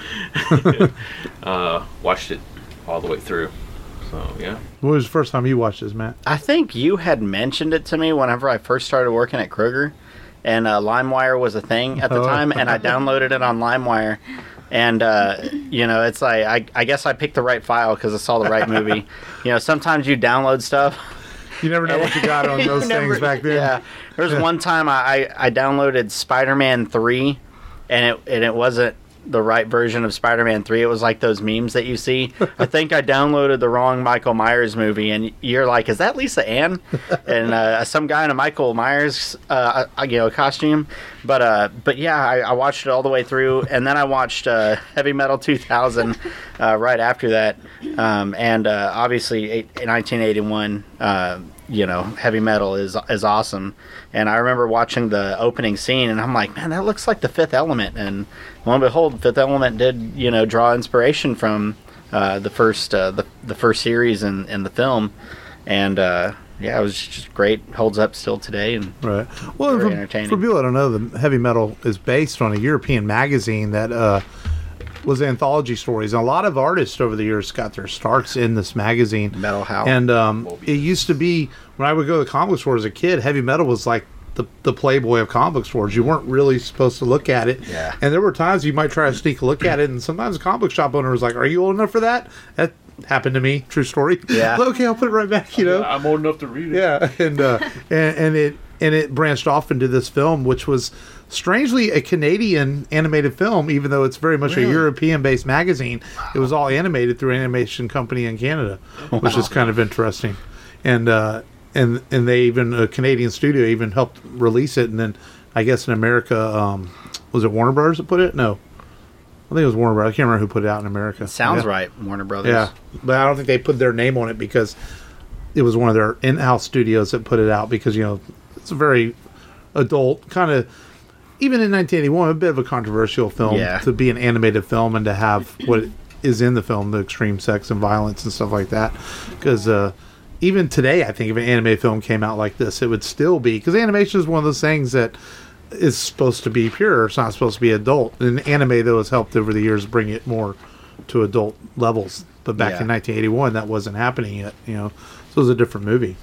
S4: am, uh, watched it all the way through. So yeah.
S1: When was the first time you watched this, Matt?
S2: I think you had mentioned it to me whenever I first started working at Kroger, and uh, LimeWire was a thing at the
S1: Oh.
S2: time, and I downloaded it on LimeWire. And, uh, you know, it's like, I, I guess I picked the right file because I saw the right movie. You know, sometimes you download stuff.
S1: You never know what you got on
S2: You
S1: those
S2: never-
S1: things back then.
S2: Yeah. There was
S1: Yeah.
S2: one time I, I, I downloaded Spider-Man three, and it and it wasn't the right version of Spider-Man three. It was like those memes that you see. I think I downloaded the wrong Michael Myers movie, and you're like, is that Lisa Ann? And uh, some guy in a Michael Myers uh, uh, you know, costume. But uh, but yeah, I, I watched it all the way through, and then I watched uh, Heavy Metal two thousand uh, right after that. Um, and uh, obviously, eight, nineteen eighty-one, uh, you know, Heavy Metal is is awesome. And I remember watching the opening scene, and I'm like, man, that looks like the Fifth Element. And lo and behold, Fifth Element did, you know, draw inspiration from uh, the first uh, the the first series in, in the film. And uh, yeah, it was just great. Holds up still today, and
S1: Right. Well,
S2: Very
S1: for,
S2: entertaining.
S1: for people that don't know, the Heavy Metal is based on a European magazine that uh, was anthology stories. And a lot of artists over the years got their starts in this magazine.
S2: Metal House.
S1: And um, it used to be, when I would go to the comic book store as a kid, Heavy Metal was like the, the Playboy of comic book stores. You weren't really supposed to look at it.
S2: Yeah.
S1: And there were times you might try to sneak a look at it, and sometimes the comic book shop owner was like, are you old enough for that? That happened to me. True story.
S2: Yeah.
S1: Okay, I'll put it right back, you know?
S4: I'm old enough to read it.
S1: Yeah, and uh, and, and it and it branched off into this film, which was strangely a Canadian animated film, even though it's very much
S2: Really?
S1: a European-based magazine. It was all animated through an animation company in Canada, which is kind of interesting. And uh, and and they even a Canadian studio even helped release it, and then I guess in America, um, was it Warner Brothers that put it? No, I think it was Warner Brothers. I can't remember who put it out in America.
S2: sounds
S1: Yeah.
S2: right, Warner Brothers.
S1: Yeah, but I don't think they put their name on it because it was one of their in-house studios that put it out, because, you know, it's a very adult kind of, even in nineteen eighty-one, a bit of a controversial film
S2: Yeah.
S1: to be an animated film and to have what is in the film, the extreme sex and violence and stuff like that. Because uh, even today, I think if an animated film came out like this, it would still be, because animation is one of those things that is supposed to be pure. It's not supposed to be adult. And anime, though, has helped over the years bring it more to adult levels. But back
S2: Yeah.
S1: in nineteen eighty-one, that wasn't happening yet, you know. So it was a different movie.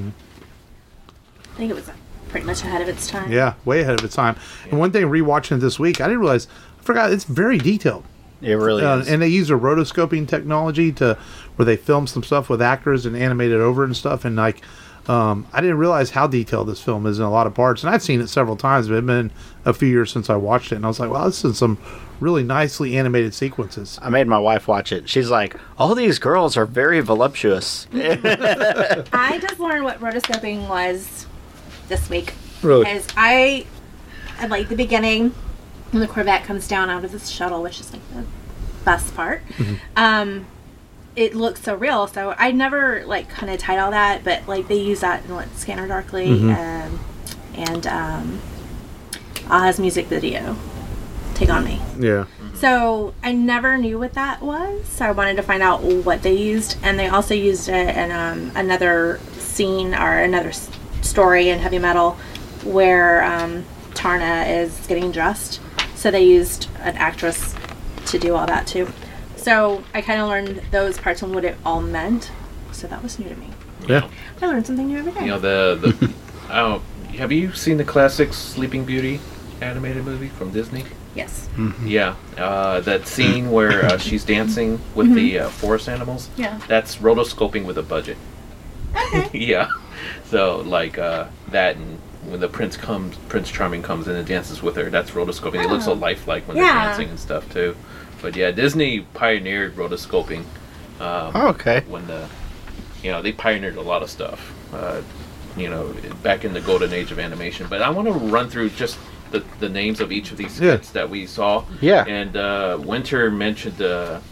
S3: I think it was pretty much ahead of its time.
S1: Yeah, way ahead of its time. And one thing, rewatching it this week, I didn't realize, I forgot, it's very detailed.
S2: It really
S1: Uh,
S2: is.
S1: and they use a rotoscoping technology to where they film some stuff with actors and animate it over and stuff. And like, um, I didn't realize how detailed this film is in a lot of parts. And I've seen it several times, but it's been a few years since I watched it. And I was like, wow, this is some really nicely animated sequences.
S2: I made my wife watch it. She's like, all these girls are very voluptuous.
S3: I just learned what rotoscoping was this week.
S1: Really?
S3: Because I, at like the beginning, when the Corvette comes down out of this shuttle, which is like the best part, um, it looks so real. So I never like kind of tied all that, but like they use that in what Scanner Darkly um, and um, Ah's music video, Take On Me.
S1: Yeah.
S3: So I never knew what that was. So I wanted to find out what they used, and they also used it in um, another scene or another s- story in Heavy Metal where um, Tarna is getting dressed. So they used an actress to do all that too. So I kind of learned those parts and what it all meant. So that was new to me.
S1: Yeah.
S3: I learned something new every day.
S4: You know, the, the oh, have you seen the classic Sleeping Beauty animated movie from Disney?
S3: Yes.
S4: Yeah, uh, that scene where uh, she's dancing with the uh, forest animals.
S3: Yeah.
S4: That's rotoscoping with a budget.
S3: Okay.
S4: Yeah, so like uh, that, and when the prince comes, Prince Charming comes in and dances with her. That's rotoscoping. It looks so
S3: Oh.
S4: lifelike when
S3: Yeah.
S4: they're dancing and stuff too. But yeah, Disney pioneered rotoscoping. Um,
S2: Oh, okay.
S4: When the, you know, they pioneered a lot of stuff. Uh, you know, back in the golden age of animation. But I want to run through just the, the names of each of these
S1: Yeah.
S4: skits that we saw.
S2: Yeah.
S4: And uh, Winter mentioned uh,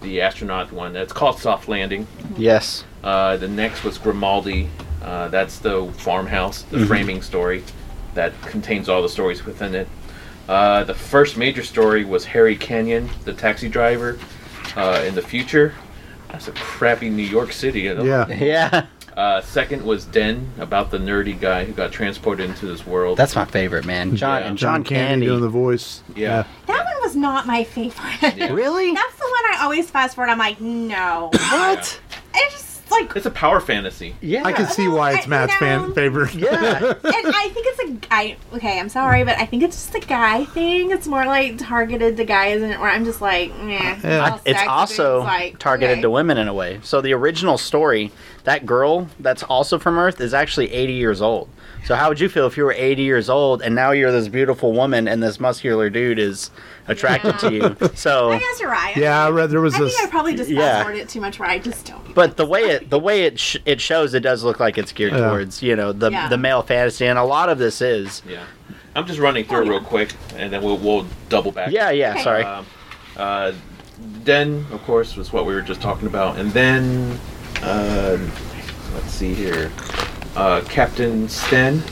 S4: the astronaut one. That's called Soft Landing.
S2: Yes.
S4: Uh, the next was Grimaldi. Uh, that's the farmhouse, the
S2: Mhm.
S4: framing story that contains all the stories within it. Uh, the first major story was Harry Canyon, the taxi driver uh, in the future. That's a crappy New York City. You know?
S1: Yeah.
S2: Yeah.
S4: Uh, second was Den, about the nerdy guy who got transported into this world.
S2: That's my favorite, man. John
S4: Yeah.
S2: and John, Candy.
S1: doing the voice.
S4: Yeah.
S3: That one was not my favorite.
S4: Yeah.
S2: Really?
S3: That's the one I always fast forward. I'm like, no.
S2: What?
S3: It's just like,
S4: It's a power fantasy.
S2: Yeah.
S1: I can see why it's
S3: I-
S1: Matt's
S3: no.
S1: fan favorite.
S2: Yeah.
S3: and I think it's a guy. Okay, I'm sorry, but I think it's just a guy thing. It's more like targeted to guys, and where I'm just like, eh.
S1: Yeah.
S3: all
S2: It's
S3: sex,
S2: also
S3: it's like,
S2: targeted
S3: okay.
S2: to women in a way. So the original story, that girl that's also from Earth is actually eighty years old. So how would you feel if you were eighty years old and now you're this beautiful woman and this muscular dude is attracted to you? So,
S3: I guess you're right.
S1: Yeah, I read there was
S3: I
S1: this.
S3: think I probably just
S2: Yeah.
S3: fast forwarded it too much, where I just don't.
S2: but the way it the way it sh- it shows, it does look like it's geared
S1: Yeah.
S2: towards you know the
S3: Yeah.
S2: the male fantasy, and a lot of this is.
S4: Yeah. I'm just running through
S3: Oh,
S4: it real
S3: yeah.
S4: quick, and then we'll, we'll double back.
S2: Yeah, yeah.
S3: Okay.
S2: Sorry.
S4: Um, uh, Den, of course, was what we were just talking about. And then, uh, let's see here. Uh, Captain Sten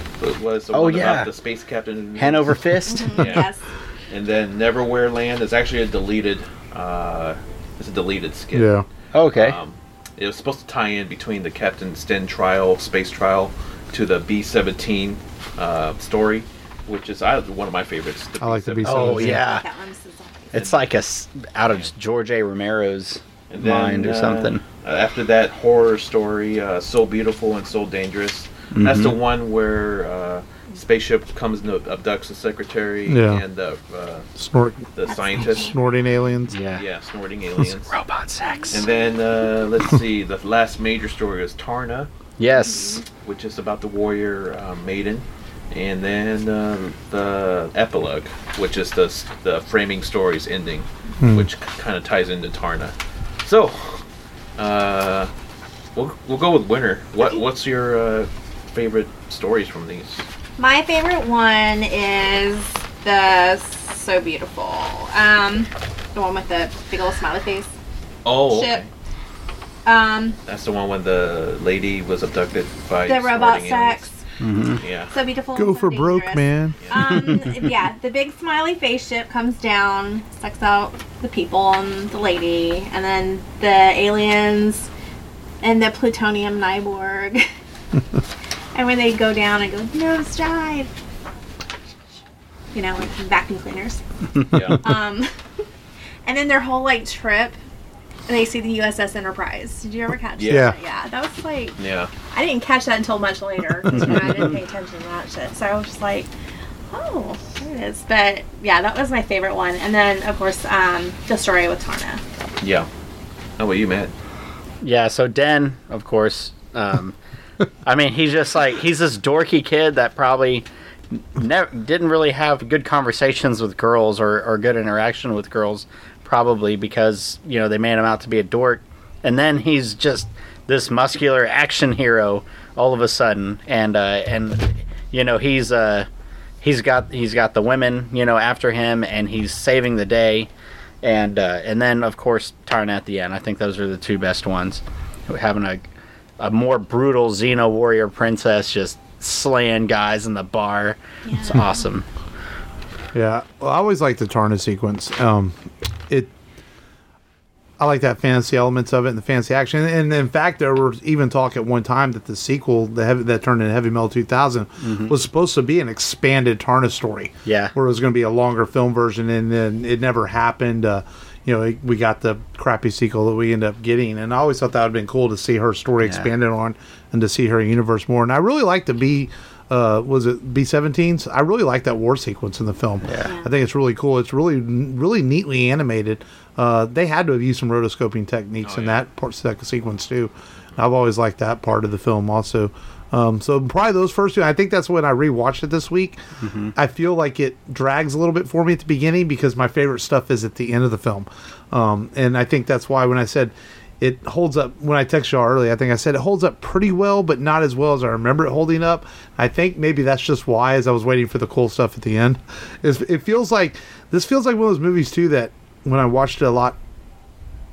S4: was the
S2: Oh,
S4: one
S2: yeah.
S4: about the space captain.
S2: Hanover Fist.
S4: Yeah.
S3: Yes.
S4: And then Neverwhere Land is actually a deleted, uh, it's a deleted skit.
S1: Yeah.
S2: Okay.
S4: Um, it was supposed to tie in between the Captain Sten trial, space trial, to the B seventeen uh, story, which is I, one of my favorites. The
S1: I like the B
S2: Oh,
S1: seventeen.
S2: yeah.
S3: That one's just-
S2: It's like a s- out of George A. Romero's
S4: And then,
S2: mind or
S4: uh,
S2: something.
S4: uh, after that, horror story, uh, So Beautiful and So Dangerous. That's the
S2: Mhm.
S4: one where uh, spaceship comes and abducts the secretary
S1: Yeah.
S4: and the uh,
S1: Snort,
S4: the scientist.
S1: snorting aliens.
S2: Yeah.
S4: Yeah, snorting aliens.
S2: Robot sex.
S4: And then uh, let's see, the last major story is Tarna,
S2: Yes.
S4: which is about the warrior uh, maiden. And then uh, the epilogue, which is the the framing story's ending,
S1: Hmm.
S4: which kind of ties into Tarna. So, uh, we'll we'll go with winner. What what's your uh, favorite stories from these?
S3: My favorite one is the So Beautiful. Um, the one with the big old smiley face.
S4: Oh,
S3: Ship.
S4: okay.
S3: Um,
S4: That's the one when the lady was abducted by
S3: the robot
S4: snorting aliens.
S3: sex.
S2: Mm-hmm.
S4: Yeah.
S3: So Beautiful.
S1: Go
S3: and So
S1: for broke,
S3: Dangerous.
S1: man.
S3: Um, yeah, the big smiley face ship comes down, sucks out the people and the lady, and then the aliens and the plutonium Nyborg. And when they go down and go, nose dive. You know, like vacuum cleaners.
S4: Yeah.
S3: Um, and then their whole like trip, they see the U S S Enterprise. Did you ever catch
S4: Yeah.
S3: that? Yeah, that was like,
S4: Yeah.
S3: I didn't catch that until much later because I didn't pay attention to that shit. So I was just like, oh, there it is. But yeah, that was my favorite one. And then of course, um, the story with Tarna.
S4: Yeah. How about you, Matt?
S2: Yeah, so Den, of course. Um, I mean, he's just like, he's this dorky kid that probably never didn't really have good conversations with girls or, or good interaction with girls, probably because, you know, they made him out to be a dork. And then he's just this muscular action hero all of a sudden. And, uh, and you know, he's, uh, he's got, he's got the women, you know, after him, and he's saving the day. And uh, and then of course Tarna at the end. I think those are the two best ones. Having a a more brutal Xeno warrior princess just slaying guys in the bar. It's awesome.
S1: Yeah, well, I always like the Tarna sequence. Um, it, I like that fantasy elements of it and the fantasy action. And in fact, there was even talk at one time that the sequel, the heavy, that turned into Heavy Metal two thousand,
S2: Mm-hmm.
S1: was supposed to be an expanded Tarna story.
S2: Yeah.
S1: where it was going to be a longer film version, and then it never happened. Uh, you know, it, we got the crappy sequel that we ended up getting, and I always thought that would have been cool to see her story
S2: Yeah.
S1: expanded on and to see her universe more. And I really like the B. Uh, was it B seventeens? I really like that war sequence in the film.
S2: Yeah.
S3: Yeah.
S1: I think it's really cool. It's really, really neatly animated. Uh, they had to have used some rotoscoping techniques
S4: Oh,
S1: in
S4: yeah.
S1: that part, that sequence too. I've always liked that part of the film also. Um, so probably those first two. I think that's when I rewatched it this week.
S2: Mm-hmm.
S1: I feel like it drags a little bit for me at the beginning because my favorite stuff is at the end of the film, um, and I think that's why when I said it holds up, when I texted y'all earlier, I think I said it holds up pretty well, but not as well as I remember it holding up. I think maybe that's just why, as I was waiting for the cool stuff at the end, is it feels like this feels like one of those movies too that when I watched it a lot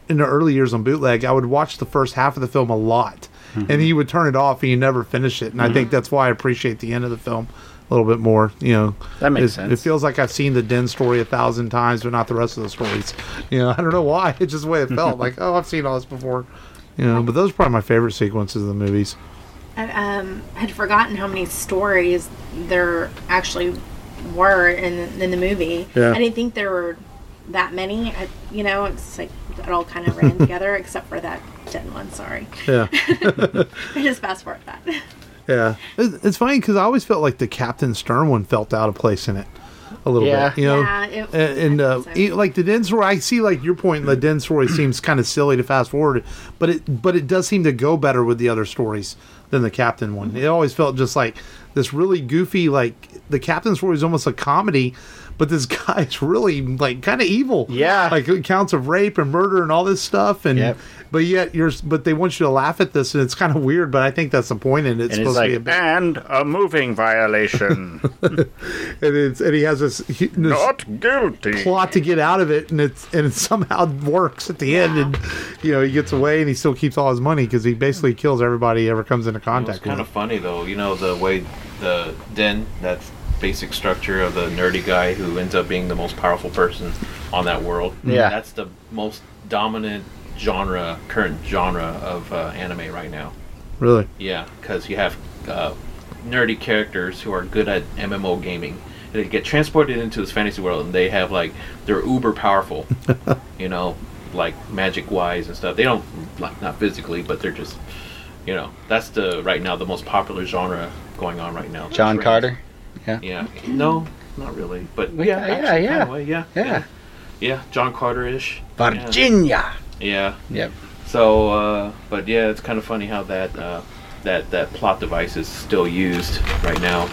S1: in the early years on bootleg, I would watch the first half of the film a lot, mm-hmm. and he would turn it off and you never finish it. And mm-hmm. I think that's why I appreciate the end of the film a little bit more. You know,
S2: that makes
S1: it,
S2: sense.
S1: It feels like I've seen the Den story a thousand times, but not the rest of the stories. You know, I don't know why. It's just the way it felt. Like, oh, I've seen all this before. You know, but those are probably my favorite sequences of the movies.
S3: I um, had forgotten how many stories there actually were in in the movie.
S1: Yeah.
S3: I didn't think there were that many. I, you know, it's like it all kind of ran together, except for that Den one. Sorry.
S1: Yeah.
S3: I just fast forward that.
S1: Yeah, it's, it's funny because I always felt like the Captain Stern one felt out of place in it a little
S2: Yeah.
S1: bit, you know.
S3: Yeah, it-
S1: and and,
S3: I
S1: uh,
S3: think so.
S1: e- like the Den story, I see like your point. The Den story seems kind of silly to fast forward, but it but it does seem to go better with the other stories than the Captain one. It always felt just like this really goofy. Like the Captain story is almost a comedy, but this guy's really like kind of evil.
S2: Yeah.
S1: like accounts of rape and murder and all this stuff, and.
S2: Yep.
S1: But yet you're, but they want you to laugh at this, and it's kind of weird. But I think that's the point, and it's
S2: And it's
S1: supposed to be a
S2: like,
S1: bit.
S2: and a moving violation.
S1: And it's and he has this, he- this
S2: Not guilty.
S1: plot to get out of it, and it's and it somehow works at the end, and you know he gets away, and he still keeps all his money because he basically kills everybody he ever comes into
S4: It was
S1: contact
S4: kind
S1: with.
S4: of funny though, you know, the way the Den, that basic structure of the nerdy guy who ends up being the most powerful person on that world.
S2: Yeah.
S4: That's the most dominant genre, current genre of uh, anime right now.
S1: Really,
S4: Yeah, because you have uh, nerdy characters who are good at M M O gaming. And they get transported into this fantasy world, and they have like they're uber powerful, you know, like magic wise and stuff. They don't like not physically, but they're just, you know, that's the right now the most popular genre going on right now.
S2: John
S4: Trends.
S2: Carter.
S4: Yeah. No, not really, but
S2: Yeah,
S4: yeah,
S2: yeah,
S4: actually,
S2: yeah.
S4: kinda way, yeah,
S2: Yeah.
S4: yeah, yeah. John Carter-ish.
S2: Virginia.
S4: Yeah.
S2: Yep.
S4: So, uh, but yeah, it's kind of funny how that uh, that that plot device is still used right now.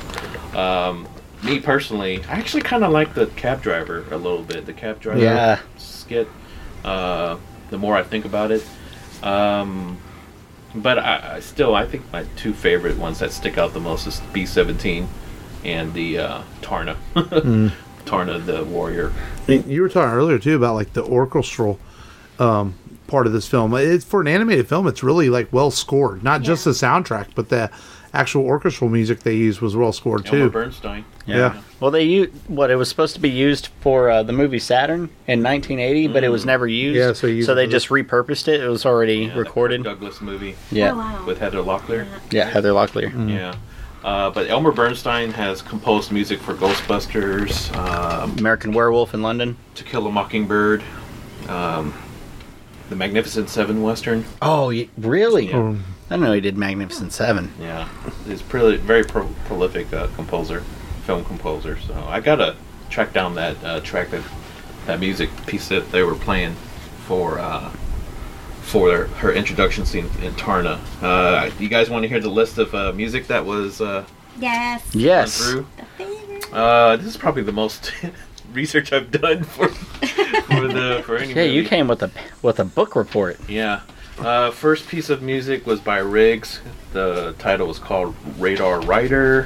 S4: Um, me personally, I actually kind of like the cab driver a little bit. The cab driver
S2: Yeah.
S4: skit. Uh, the more I think about it, um, but I, I still I think my two favorite ones that stick out the most is B seventeen and the uh, Tarna. Tarna the warrior.
S1: you were talking earlier too about like the orchestral um, part of this film. It's for an animated film. It's really like well scored, not just the
S3: Yeah.
S1: soundtrack, but the actual orchestral music they used was well scored
S4: Elmer
S1: too.
S4: Bernstein.
S1: Yeah.
S2: Well, they used what it was supposed to be used for uh, the movie Saturn in nineteen eighty, but it was never used.
S1: Yeah, so you used
S2: so they
S1: it-
S2: just repurposed it. It was already
S4: Yeah, the
S2: recorded.
S4: Kirk Douglas movie
S2: Yeah,
S3: Oh, wow.
S4: with Heather Locklear.
S2: yeah, Heather Locklear.
S4: Yeah. Uh, but Elmer Bernstein has composed music for Ghostbusters, um,
S2: American Werewolf in London.
S4: To Kill a Mockingbird, um, the Magnificent Seven Western.
S2: Oh, y- really?
S4: Yeah.
S1: Um,
S2: I didn't know he did Magnificent Seven.
S4: Yeah, he's pretty very pro- prolific uh, composer, film composer. So I gotta track down that uh, track that that music piece that they were playing for uh, for their, her introduction scene in Tarna. Uh, you guys want to hear the list of uh, music that was uh,
S3: Yes.
S4: run
S2: Yes.
S4: through?
S3: The favorite.
S4: Uh, this is probably the most research I've done for for the for any
S2: Yeah,
S4: movie.
S2: you came with a with a book report.
S4: Yeah. Uh, first piece of music was by Riggs. The title was called Radar Rider.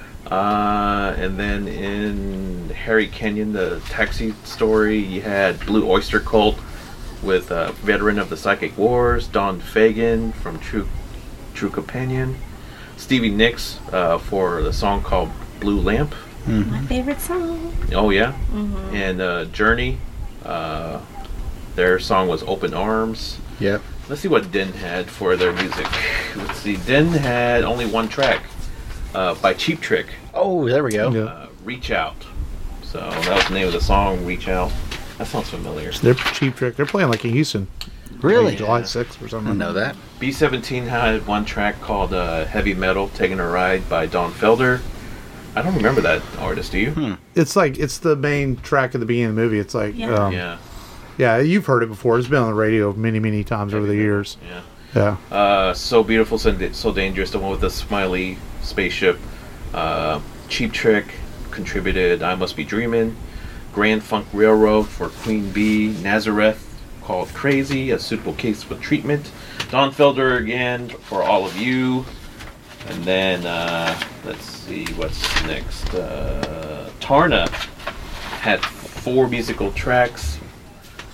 S4: Uh, and then in Harry Kenyon, the taxi story, you had Blue Oyster Cult with uh, veteran of the Psychic Wars, Don Fagan from True True Companion, Stevie Nicks uh, for the song called Blue Lamp.
S3: My favorite song.
S4: Oh yeah,
S3: Mm-hmm.
S4: and uh, Journey, uh, their song was Open Arms.
S2: Yep.
S4: Let's see what Den had for their music. Let's see, Den had only one track uh, by Cheap Trick,
S2: Oh, there we go.
S1: Yeah.
S4: uh, Reach Out. So that was the name of the song, Reach Out. That sounds familiar.
S1: They're Cheap Trick. They're playing like in Houston.
S2: Really?
S1: Like July sixth or
S2: I
S1: something.
S2: didn't know that.
S4: B seventeen had one track called uh, Heavy Metal, Taking a Ride by Don Felder. I don't remember that artist, do you?
S2: Hmm.
S1: It's like it's the main track at the beginning of the movie. It's like
S3: Yeah.
S1: um,
S4: Yeah,
S1: yeah, you've heard it before. It's been on the radio many, many times over the years.
S4: yeah.
S1: Yeah.
S4: Uh, So Beautiful, So, Da- so Dangerous, the one with the smiley spaceship. Uh, Cheap Trick contributed I Must Be Dreamin'. Grand Funk Railroad for Queen Bee. Nazareth called Crazy, A Suitable Case for Treatment. Don Felder again for All of You. And then, uh, let's see what's next. Uh, Tarna had four musical tracks.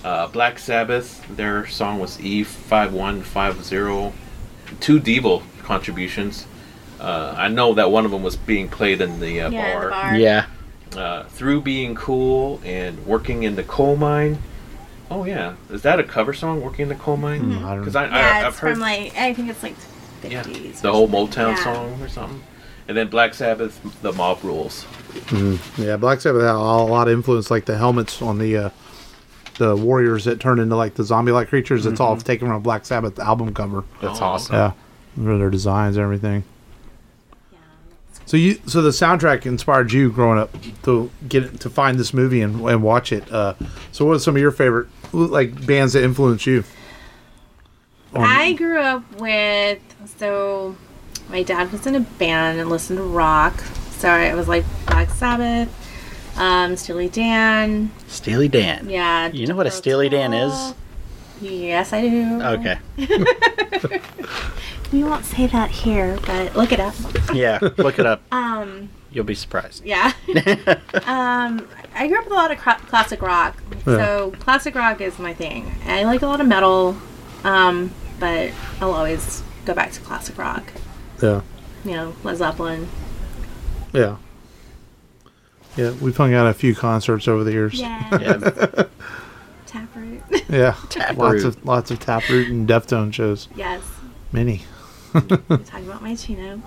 S4: Uh, Black Sabbath, their song was E five one five zero. Two Devo contributions. Uh, I know that one of them was being played in the, uh,
S3: Yeah,
S4: bar.
S3: the bar.
S2: Yeah.
S4: Uh, Through Being Cool and Working in the Coal Mine. Oh yeah, is that a cover song? Working in the Coal Mine?
S1: Mm, I don't
S4: Because
S1: know.
S4: I,
S3: Mm-hmm. Yeah,
S4: I,
S3: it's
S4: I've heard
S3: from like I think it's like
S4: yeah,
S3: fifties.
S4: the whole Motown
S3: Yeah.
S4: song or something. And then Black Sabbath, The Mob Rules.
S1: Yeah, Black Sabbath had a lot of influence, like the helmets on the uh, the warriors that turn into like the zombie-like creatures. It's all taken from a Black Sabbath album cover.
S2: That's
S4: Oh,
S2: awesome.
S1: Yeah, their designs and everything. So you, so the soundtrack inspired you growing up to get to find this movie and, and watch it. Uh, so what are some of your favorite like bands that influenced you? On-
S3: I grew up with so my dad was in a band and listened to rock. So it was like Black Sabbath, um, Steely Dan.
S2: Steely Dan.
S3: Yeah.
S2: You know what a Steely Dan is?
S3: Yes, I do.
S2: Okay.
S3: We won't say that here, but look it up.
S2: Yeah, look it up.
S3: Um,
S2: You'll be surprised.
S3: yeah. um, I grew up with a lot of cra- classic rock. So classic rock is my thing. I like a lot of metal, um, but I'll always go back to classic rock.
S1: yeah,
S3: You know, Led Zeppelin.
S1: yeah, yeah. We've hung out at a few concerts over the years.
S3: Yeah.
S2: Yeah.
S3: Taproot.
S1: Yeah,
S2: Taproot.
S1: lots of lots of Taproot and Deftones shows.
S3: Yes.
S1: Many.
S3: Talking about my Chino.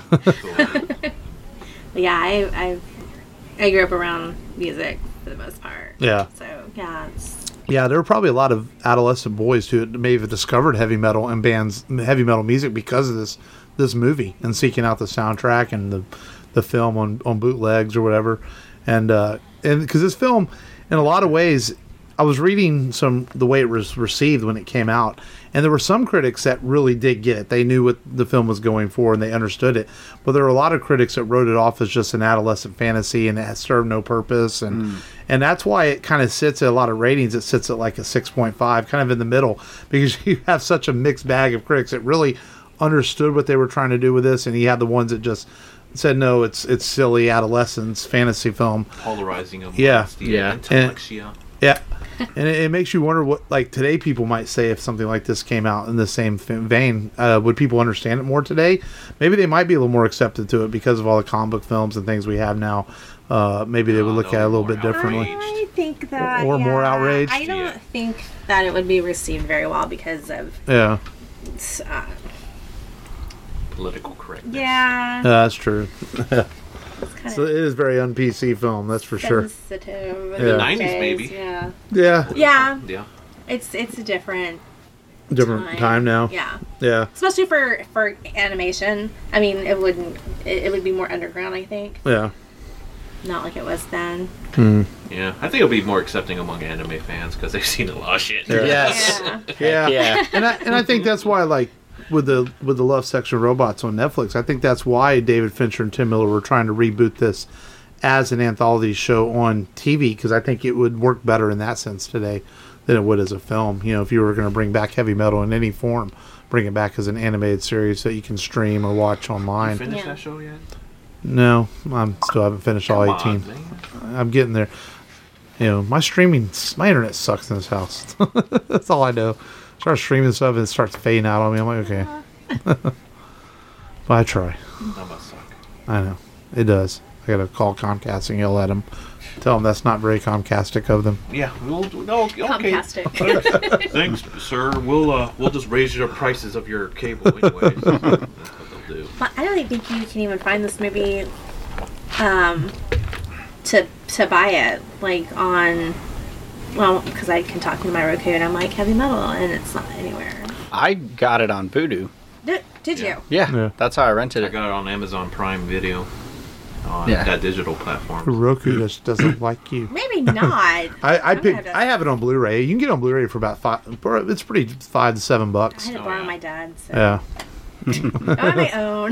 S3: But yeah, I I I grew up around music for the most part.
S1: Yeah.
S3: So yeah, it's
S1: Yeah, there were probably a lot of adolescent boys who may have discovered heavy metal and bands, heavy metal music because of this this movie and seeking out the soundtrack and the the film on, on bootlegs or whatever, and uh, and because this film, in a lot of ways, I was reading some the way it was received when it came out, and there were some critics that really did get it. They knew what the film was going for and they understood it, but there were a lot of critics that wrote it off as just an adolescent fantasy and it had served no purpose, and and that's why it kind of sits at a lot of ratings. It sits at like a six point five, kind of in the middle, because you have such a mixed bag of critics that really understood what they were trying to do with this, and you had the ones that just said no, it's it's silly adolescence fantasy film.
S4: Polarizing them.
S1: Yeah.
S4: The
S2: Yeah.
S4: intellectia.
S1: Yeah. And it, it makes you wonder what, like, today people might say if something like this came out in the same f- vein. Uh, would people understand it more today? Maybe they might be a little more accepted to it because of all the comic book films and things we have now. Uh, maybe they would
S4: Oh,
S1: look
S4: no,
S1: at it a little
S4: more
S1: bit differently.
S4: outrage.
S3: I think that
S1: Or more
S3: yeah,
S1: outraged?
S3: I don't
S4: Yeah.
S3: think that it would be received very well because of
S1: Yeah.
S3: uh,
S4: Political correctness.
S3: yeah.
S1: Uh, that's true.
S3: It's kind
S1: So
S3: of
S1: it is a very un-P C film, that's for sure.
S3: sensitive.
S1: Yeah.
S3: these
S4: nineties
S3: days,
S4: maybe.
S3: Yeah.
S1: Yeah.
S3: Yeah.
S4: Yeah.
S3: It's it's a different
S1: Different
S3: time.
S1: time now.
S3: Yeah.
S1: Yeah.
S3: Especially for for animation. I mean, it wouldn't. It, it would be more underground. I think,
S1: Yeah.
S3: not like it was then.
S4: Yeah. I think it'll be more accepting among anime fans because they've seen a lot of shit.
S1: Yeah.
S2: Yes.
S3: Yeah.
S1: Yeah.
S2: Yeah.
S1: and I and I think that's why, like, with the with the Love Section of Robots on Netflix, I think that's why David Fincher and Tim Miller were trying to reboot this as an anthology show on T V, because I think it would work better in that sense today than it would as a film. You know, if you were going to bring back heavy metal in any form, bring it back as an animated series that you can stream or watch
S4: You
S1: online.
S4: finished
S3: Yeah.
S4: that show yet?
S1: No, I still haven't finished all
S4: Come on,
S1: eighteen.
S4: man.
S1: I'm getting there. You know, my streaming, my internet sucks in this house. That's all I know. Start streaming stuff and it starts fading out on me. I'm like, okay. But I try.
S4: That must suck.
S1: I know. It does. I gotta call Comcast and yell at them. Tell them that's not very Comcastic of them.
S4: Yeah. We'll no. Okay.
S3: Comcastic.
S4: Thanks, sir. We'll uh we'll just raise your prices of your cable anyways. That's what they'll do.
S3: But I don't think you can even find this movie um, to to buy it like on. Well, because I can talk to my Roku and I'm like heavy metal and it's not anywhere.
S2: I got it on Vudu.
S3: Did, did
S4: Yeah.
S3: you?
S2: Yeah,
S1: Yeah.
S2: that's how I rented
S4: I
S2: it.
S4: got it on Amazon Prime Video. On
S2: Yeah.
S4: that digital platform.
S1: Roku just doesn't like you.
S3: Maybe not.
S1: I, I
S3: I'm gonna
S1: picked.
S3: have to-
S1: I have it on Blu-ray. You can get it on Bluray for about five. It's pretty five to seven
S3: I
S1: bucks.
S3: had to
S4: Oh,
S3: borrow
S4: yeah.
S3: my dad's. So.
S1: Yeah.
S3: I'm on my own.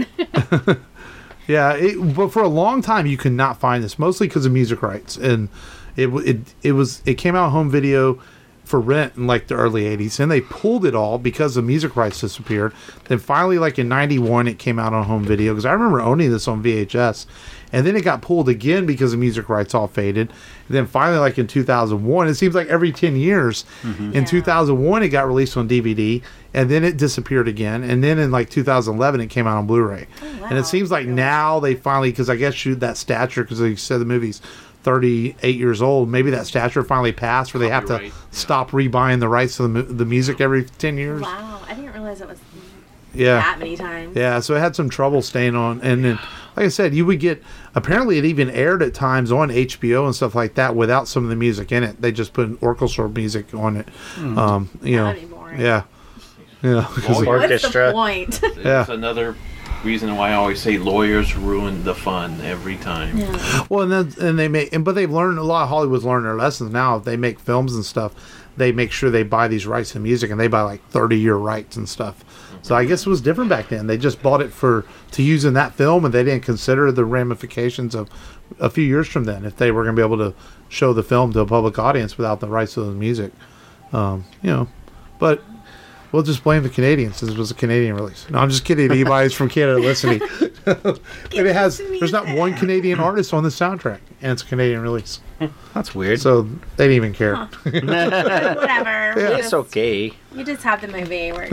S1: Yeah, it, but for a long time you could not find this, mostly because of music rights, and it w- it it was it came out on home video for rent in like the early eighties, and they pulled it all because the music rights disappeared. Then finally, like in ninety-one, it came out on home video because I remember owning this on V H S, and then it got pulled again because the music rights all faded. And then finally, like in two thousand one, it seems like every ten years.
S2: Mm-hmm.
S1: In
S3: Yeah.
S1: two thousand one, it got released on D V D, and then it disappeared again. And then in like two thousand eleven, it came out on Blu-ray.
S3: Oh, wow.
S1: And it seems like now they finally, because I guess shoot that stature, because they said the movie's thirty-eight years old, maybe that stature finally passed where they have to
S4: Copyright, yeah.
S1: stop rebuying the rights to the, mu- the music every ten years.
S3: Wow, I didn't realize it was
S1: Yeah.
S3: that many times.
S1: Yeah, so it had some trouble staying on. And then, like I said, you would get, apparently it even aired at times on H B O and stuff like that without some of the music in it. They just put orchestral music on it. Um, you know,
S3: That'd be boring.
S1: yeah. Yeah. 'cause
S4: Lawyer.
S1: it-
S3: What's the
S2: Orchestra.
S3: point?
S1: Yeah.
S4: It's another reason why I always say lawyers ruin the fun every time.
S3: Yeah.
S1: well, and then, and they make, and, but they've learned, a lot of Hollywood's learned their lessons now. If they make films and stuff, they make sure they buy these rights to music, and they buy like thirty year rights and stuff. So I guess it was different back then. They just bought it for to use in that film, and they didn't consider the ramifications of a few years from then if they were going to be able to show the film to a public audience without the rights to the music. Um, you know, but we'll just blame the Canadians. This was a Canadian release. No, I'm just kidding. Anybody's from Canada listening. And it has. There's not one Canadian artist on the soundtrack, and it's a Canadian release.
S2: That's weird.
S1: So they didn't even care.
S3: Huh. Whatever. We
S2: It's
S3: just-
S2: okay.
S3: You just have the movie where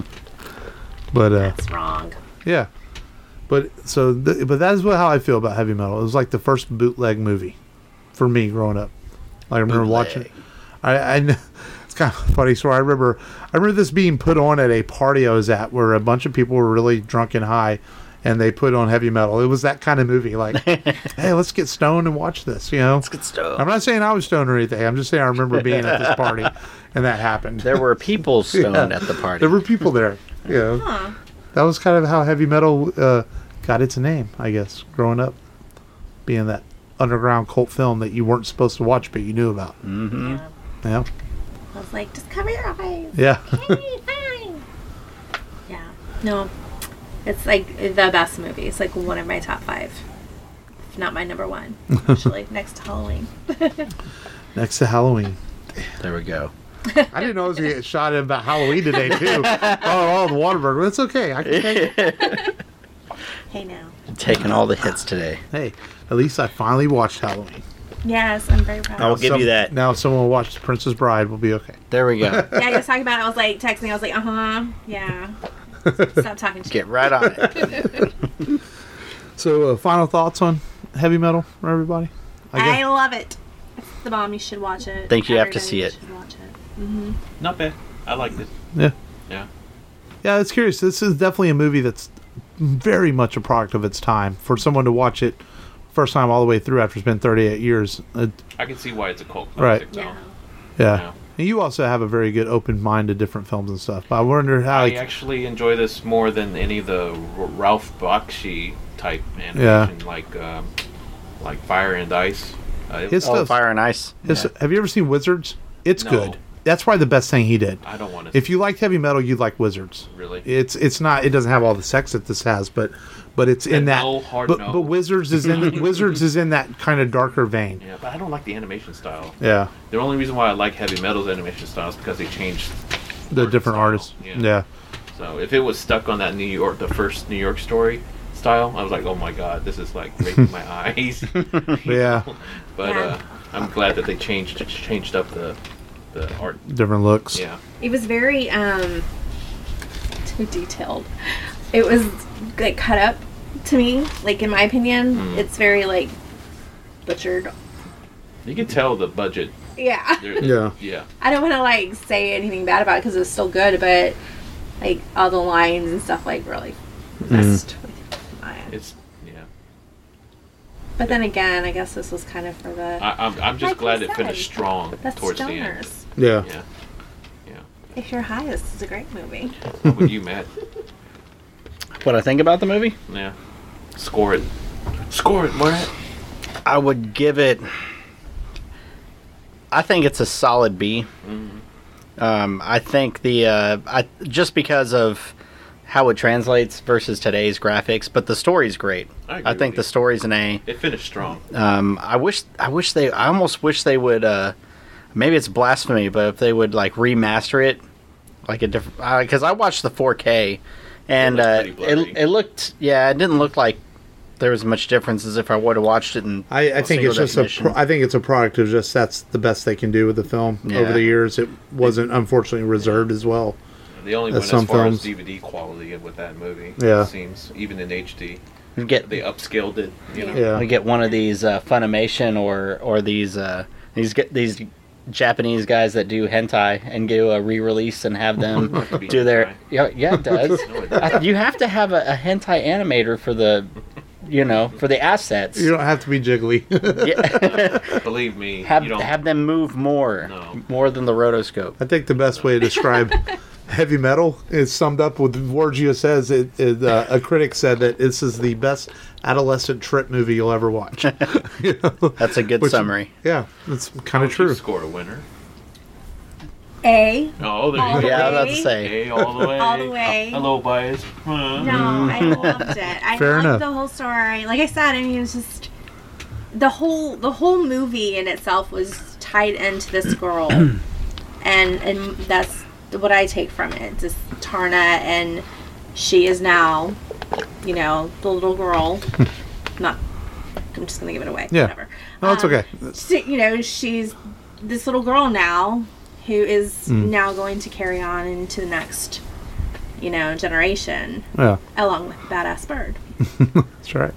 S1: But uh,
S3: it's wrong.
S1: yeah. But so, th- but that is what how I feel about heavy metal. It was like the first bootleg movie for me growing up. I remember watching.
S2: Bootleg.
S1: I, I kn- it's kind of funny. So I remember, I remember this being put on at a party I was at where a bunch of people were really drunk and high, and they put on heavy metal. It was that kind of movie. Like, hey, let's get stoned and watch this. You know,
S2: It's good stuff.
S1: I'm not saying I was stoned or anything. I'm just saying I remember being at this party, and that happened.
S2: There were people stoned
S1: Yeah.
S2: at the party.
S1: There were people there. You know.
S3: Huh.
S1: That was kind of how heavy metal uh, got its name, I guess, growing up. Being that underground cult film that you weren't supposed to watch, but you knew about.
S2: Mm-hmm.
S3: Yeah.
S1: Yeah.
S3: I was like, just cover your eyes.
S1: Yeah.
S3: Hey, fine. Yeah. No. It's like the best movie. It's like one of my top five. If not my number one. Actually, next to Halloween.
S1: Next to Halloween.
S2: There we go.
S1: I didn't know I was going to get shot at about Halloween today, too. oh, oh, the Waterburger. That's okay. I can take it.
S3: Hey now.
S2: Taking all the hits today.
S1: Hey, at least I finally watched Halloween.
S3: Yes, I'm very proud.
S2: I will give
S1: Some-
S2: you that.
S1: Now, if someone will watch The Princess Bride, we'll be okay.
S2: There we go.
S3: Yeah, I was talking about it. I was like texting. I was like, uh huh. Yeah. Stop talking shit.
S2: Get right on it.
S1: So, uh, final thoughts on heavy metal for everybody?
S3: I,
S1: guess-
S3: love it. It's the bomb. You should watch it.
S2: Think you have to
S3: Everybody
S2: see it.
S3: should watch it.
S4: Not bad. I liked it.
S1: Yeah.
S4: Yeah.
S1: Yeah, it's curious. This is definitely a movie that's very much a product of its time. For someone to watch it first time all the way through after it's been thirty-eight years. It,
S4: I can see why it's a cult
S1: Right.
S4: classic.
S3: Yeah.
S4: though.
S1: yeah.
S4: Yeah.
S1: And you also have a very good open mind to different films and stuff. But I wonder how.
S4: I
S1: Like,
S4: actually enjoy this more than any of the R- Ralph Bakshi type animation, like um, like Fire and Ice. Uh, it-
S1: His
S2: Oh,
S1: stuff.
S2: Fire and Ice.
S1: his-
S4: yeah.
S1: Have you ever seen Wizards? It's
S4: No.
S1: good. That's probably the best thing he did.
S4: I don't want to.
S1: If you liked heavy metal, you'd like Wizards.
S4: Really?
S1: It's it's not. It doesn't have all the sex that this has, but but it's in
S4: And
S1: that.
S4: no, hard
S1: but,
S4: no.
S1: but Wizards is in Wizards is in that kind of darker vein.
S4: Yeah, but I don't like the animation style.
S1: Yeah,
S4: The only reason why I like heavy metal's animation style is because they changed
S1: the
S4: art
S1: different
S4: style.
S1: artists.
S4: Yeah.
S1: Yeah.
S4: So if it was stuck on that New York, the first New York story style, I was like, oh my god, this is like breaking my eyes.
S1: Yeah.
S4: But
S3: Yeah.
S4: uh, I'm glad that they changed changed up the the art.
S1: Different looks.
S4: Yeah.
S3: It was very um too detailed. It was like cut up to me, like in my opinion.
S4: Mm.
S3: It's very like butchered.
S4: You can tell the budget.
S3: Yeah.
S4: there-
S1: Yeah.
S4: Yeah.
S3: I don't want to like say anything bad about it because it's still good, but like all the lines and stuff like really messed with my.
S4: It's yeah.
S3: But then again, I guess this was kind of for the
S4: I, I'm I'm just
S3: Like
S4: glad
S3: we
S4: it
S3: said,
S4: finished strong
S3: the
S4: towards the end.
S3: stoners.
S1: Yeah.
S4: Yeah. Yeah.
S3: If you're high, this is a great movie.
S4: What would you, Matt?
S2: What I think about the movie?
S4: Yeah. Score it. Score it, Matt.
S2: I would give it. I think it's a solid B.
S4: Mm-hmm.
S2: Um, I think the uh, I just because of how it translates versus today's graphics, but the story's great.
S4: I agree
S2: think
S4: with
S2: the
S4: you.
S2: story's an A.
S4: It finished strong.
S2: Um, I wish I wish they I almost wish they would. Uh, maybe it's blasphemy, but if they would like remaster it, like a different because I watched the four K, and
S4: It looked
S2: uh,
S4: pretty blurry.
S2: it it looked yeah it didn't look like there was much difference as if I would have watched it in.
S1: I, I think
S2: single
S1: it's just a.
S2: definition.
S1: Pro- I think it's a product of just that's the best they can do with the film
S2: Yeah.
S1: over the years. It wasn't unfortunately reserved as well.
S4: They only
S1: That's
S4: went as
S1: some
S4: far
S1: films.
S4: as D V D quality with that movie.
S1: Yeah.
S4: It seems even in H D,
S2: We get
S4: they upscaled it. You know.
S1: Yeah.
S2: we get one of these uh, Funimation or or these uh, these get these Japanese guys that do hentai and do a re-release and have them
S4: to be
S2: do their
S4: hentai.
S2: yeah yeah it does.
S4: No, it doesn't.
S2: I, you have to have a, a hentai animator for the you know for the assets.
S1: You don't have to be jiggly.
S2: Yeah.
S4: Believe me,
S2: have
S4: you don't.
S2: have them move more
S4: No.
S2: more than the rotoscope.
S1: I think the best way to describe heavy metal is summed up with Wargio says it, it uh, a critic said that this is the best adolescent trip movie you'll ever watch. You know?
S2: That's a good
S1: Which-
S2: summary.
S1: Yeah, that's
S4: How
S1: kind of
S4: would you
S1: true.
S4: Score a winner.
S3: A.
S4: Oh, there
S3: All
S4: you
S3: the
S4: go.
S2: Yeah, I was about to
S3: way.
S2: say.
S4: A all the way.
S3: All the way.
S4: Hello, bias.
S3: No, I loved it. I
S1: Fair
S3: loved
S1: enough.
S3: the whole story. Like I said, I mean, it's just the whole the whole movie in itself was tied into this girl, and and that's what I take from it. Just Tarna, and she is now, you know, the little girl. Not. I'm just gonna give it away.
S1: Yeah.
S3: Whatever.
S1: No, it's
S3: Um,
S1: okay.
S3: So, you know, she's this little girl now who is
S1: Mm.
S3: now going to carry on into the next, you know, generation
S1: Yeah,
S3: along with Badass Bird.
S1: that's right.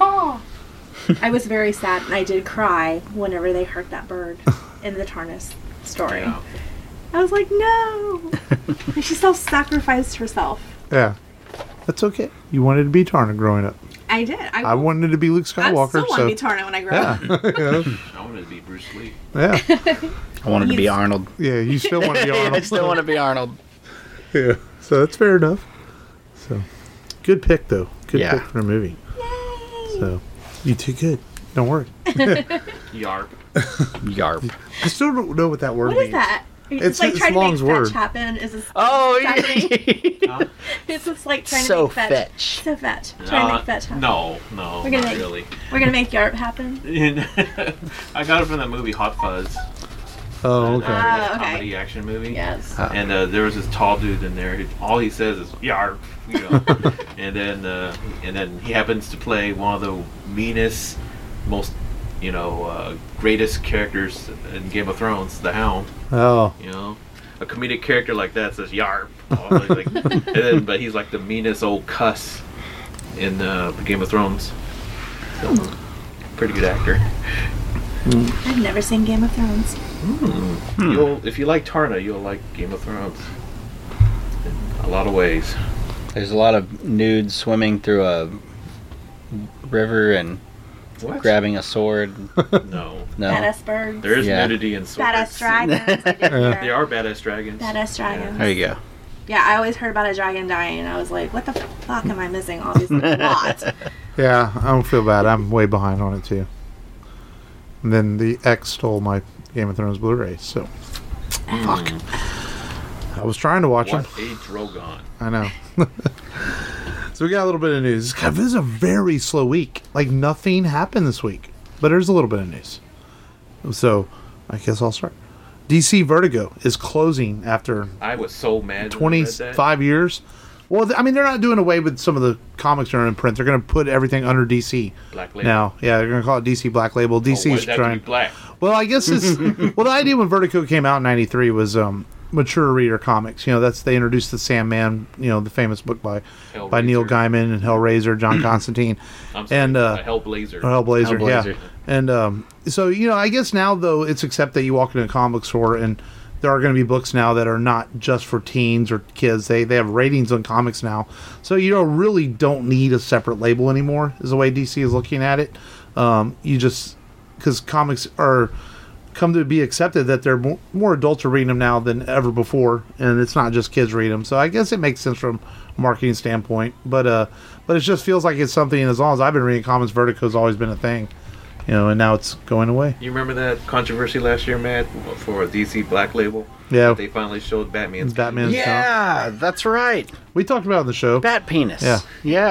S3: I was very sad and I did cry whenever they hurt that bird in the Tarnus story.
S4: Yeah.
S3: I was like, no! And she self-sacrificed herself.
S1: Yeah, that's okay. You wanted to be Tarna growing up.
S3: I did. I,
S1: I wanted to be Luke
S3: I
S1: Skywalker.
S3: still want
S1: so
S3: to be Tarna when I grow
S1: yeah,
S3: up.
S1: yeah,
S4: I wanted to be Bruce Lee.
S1: yeah,
S2: I wanted to be
S3: He's-
S2: Arnold.
S1: yeah. You still want to be Arnold.
S2: I still want to be Arnold.
S1: Yeah, so that's fair enough. So, good pick though. Good
S2: Yeah.
S1: pick for the movie.
S3: Yay!
S1: So, you did good. Don't worry.
S4: Yarp.
S2: Yarp.
S1: I still don't know what that word
S3: What
S1: means.
S3: is that?
S1: It's-
S3: It's, like
S1: it's
S3: trying to
S1: Long's
S3: make
S1: word.
S3: fetch happen. Is this
S2: Oh,
S3: happening?
S4: Huh?
S3: It's just like trying
S2: So
S3: to make fetch.
S2: fetch.
S3: So fetch. Trying to
S4: Uh,
S3: make fetch happen.
S4: No, no,
S3: We're gonna
S4: not
S3: make-
S4: really.
S3: We're gonna make Yarp happen.
S4: I got it from that movie Hot Fuzz.
S1: Oh, okay.
S3: Ah. Oh, okay.
S4: Comedy action movie.
S3: Yes.
S2: Oh.
S4: And uh, there was this tall dude in there. Who, all he says is "yarp," you know. and then uh, and then he happens to play one of the meanest, most, you know, uh, greatest characters in Game of Thrones, the Hound.
S1: Oh,
S4: You know, a comedic character like that says "yarp," Oh, he's like, and then, but he's like the meanest old cuss in uh, Game of Thrones. So, pretty good actor.
S3: I've never seen Game of Thrones.
S4: Hmm. You'll, if you like Tarna, you'll like Game of Thrones. In a lot of ways.
S2: There's a lot of nudes swimming through a river and
S4: What?
S2: grabbing a sword.
S4: No.
S2: No.
S3: Badass birds.
S4: There is
S2: Yeah.
S4: nudity in swords.
S3: Badass dragons. I did hear.
S4: They are badass dragons.
S3: Badass dragons.
S2: There you go.
S3: Yeah, I always heard about a dragon dying, and I was like, what the fuck am I missing? Obviously, a lot.
S1: yeah. I don't feel bad. I'm way behind on it too. And then the X stole my Game of Thrones Blu-ray. So, fuck. I was trying to watch
S4: What
S1: them.
S4: a Drogon.
S1: I know. So we got a little bit of news. God, this is a very slow week. Like nothing happened this week, but there's a little bit of news. So I guess I'll start. D C Vertigo is closing after
S4: I was so mad. when I read that.
S1: twenty-five years. Well, th- I mean, they're not doing away with some of the comics that are in print. They're going to put everything under D C
S4: Black Label.
S1: now. Yeah, they're going to call it D C Black Label.
S4: Oh, why
S1: D C's
S4: does that have to
S1: trying.
S4: be black?
S1: Well, I guess it's well. The idea when Vertigo came out in ninety-three was um, mature reader comics. You know, that's they introduced the Sandman. You know, the famous book by by Neil
S4: Hellraiser.
S1: Gaiman and Hellraiser, John Constantine,
S4: I'm sorry,
S1: and uh,
S4: a Hellblazer.
S1: or Hellblazer,
S2: Hellblazer.
S1: yeah. And um, so you know, I guess now though it's accepted that you walk into a comic store and there are going to be books now that are not just for teens or kids. They they have ratings on comics now, so you don't really don't need a separate label anymore. Is the way D C is looking at it. Um, you just because comics are come to be accepted that they're more, more adults are reading them now than ever before, and it's not just kids reading them. So I guess it makes sense from a marketing standpoint. But uh, but it just feels like it's something. As long as I've been reading comics, Vertigo's always been a thing, you know, and now it's going away.
S4: You remember that controversy last year, Matt, for D C Black Label?
S1: Yeah,
S4: They finally showed Batman's.
S1: Batman's
S2: Yeah, that's right.
S1: We talked about it on the show.
S2: Bat penis.
S1: Yeah.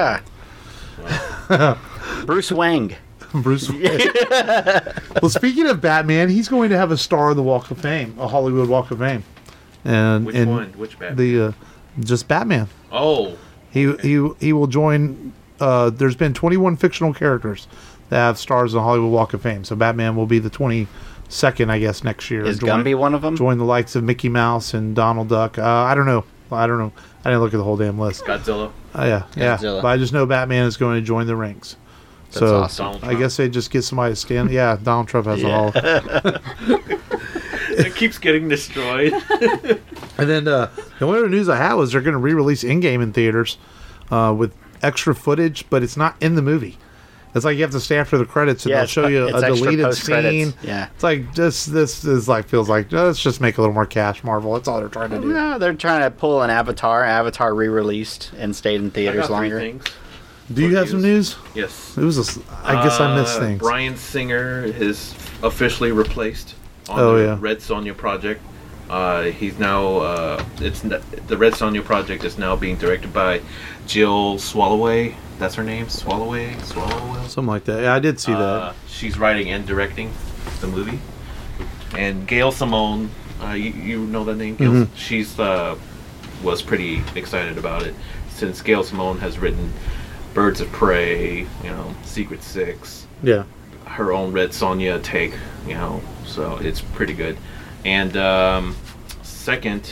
S2: Yeah. Bruce Wang.
S1: Bruce. Well, speaking of Batman, he's going to have a star on the Walk of Fame, a Hollywood Walk of Fame, and
S4: Which
S1: and
S4: one? Which Batman?
S1: the uh, just Batman.
S4: oh,
S1: He he he will join uh, there's been twenty-one fictional characters that have stars in the Hollywood Walk of Fame. So Batman will be the twenty-second, I guess, next year.
S2: Is
S1: Join-
S2: Gumby one of them?
S1: Join the likes of Mickey Mouse and Donald Duck. Uh, I don't know. I don't know. I didn't look at the whole damn list.
S4: Godzilla.
S1: Uh, yeah, yeah.
S2: Godzilla.
S1: But I just know Batman is going to join the ranks.
S2: That's
S1: so
S2: awesome.
S4: Donald
S1: I
S4: Trump.
S1: guess they just get somebody to stand. Yeah, Donald Trump has
S2: Yeah.
S1: the hall.
S4: It keeps getting destroyed.
S1: And then uh, the only other news I have was they're going to re-release Endgame in theaters uh, with extra footage, but it's not in the movie. It's like you have to stay after the credits and
S2: Yeah,
S1: they'll
S2: it's
S1: show
S2: po-
S1: you
S2: it's
S1: a
S2: extra
S1: deleted
S2: post-credits.
S1: scene.
S2: Yeah.
S1: It's like this. This is like feels like oh, let's just make a little more cash, Marvel. That's all they're trying to do.
S2: No, they're trying to pull an Avatar. Avatar re-released and stayed in
S4: I
S2: theaters
S4: got three
S2: longer.
S4: things.
S1: Do you have some news?
S4: Yes.
S1: It was. A, s- I guess I missed
S4: Uh,
S1: things.
S4: Bryan Singer is officially replaced on
S1: Oh,
S4: the
S1: yeah.
S4: Red Sonja project. Uh, he's now uh, it's n- the Red Sonja project is now being directed by Jill Swalloway. That's her name, Swalloway. Swalloway.
S1: Something like that. Yeah, I did see
S4: Uh,
S1: that.
S4: she's writing and directing the movie. And Gail Simone, uh, you, you know that name, Gail?
S1: Mhm.
S4: She's uh, was pretty excited about it since Gail Simone has written Birds of Prey, you know, Secret Six,
S1: Yeah.
S4: her own Red Sonja take, you know, so it's pretty good. And um, second,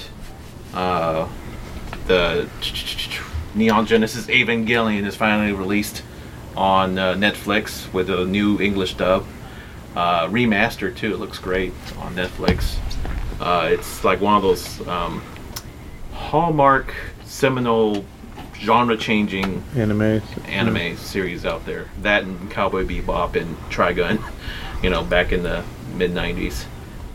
S4: uh, the Neon Genesis Evangelion is finally released on uh, Netflix with a new English dub. Uh, remastered too, it looks great on Netflix. Uh, it's like one of those um, Hallmark seminal genre-changing
S1: Anime.
S4: anime series out there. That and Cowboy Bebop and Trigun, you know, back in the mid nineties.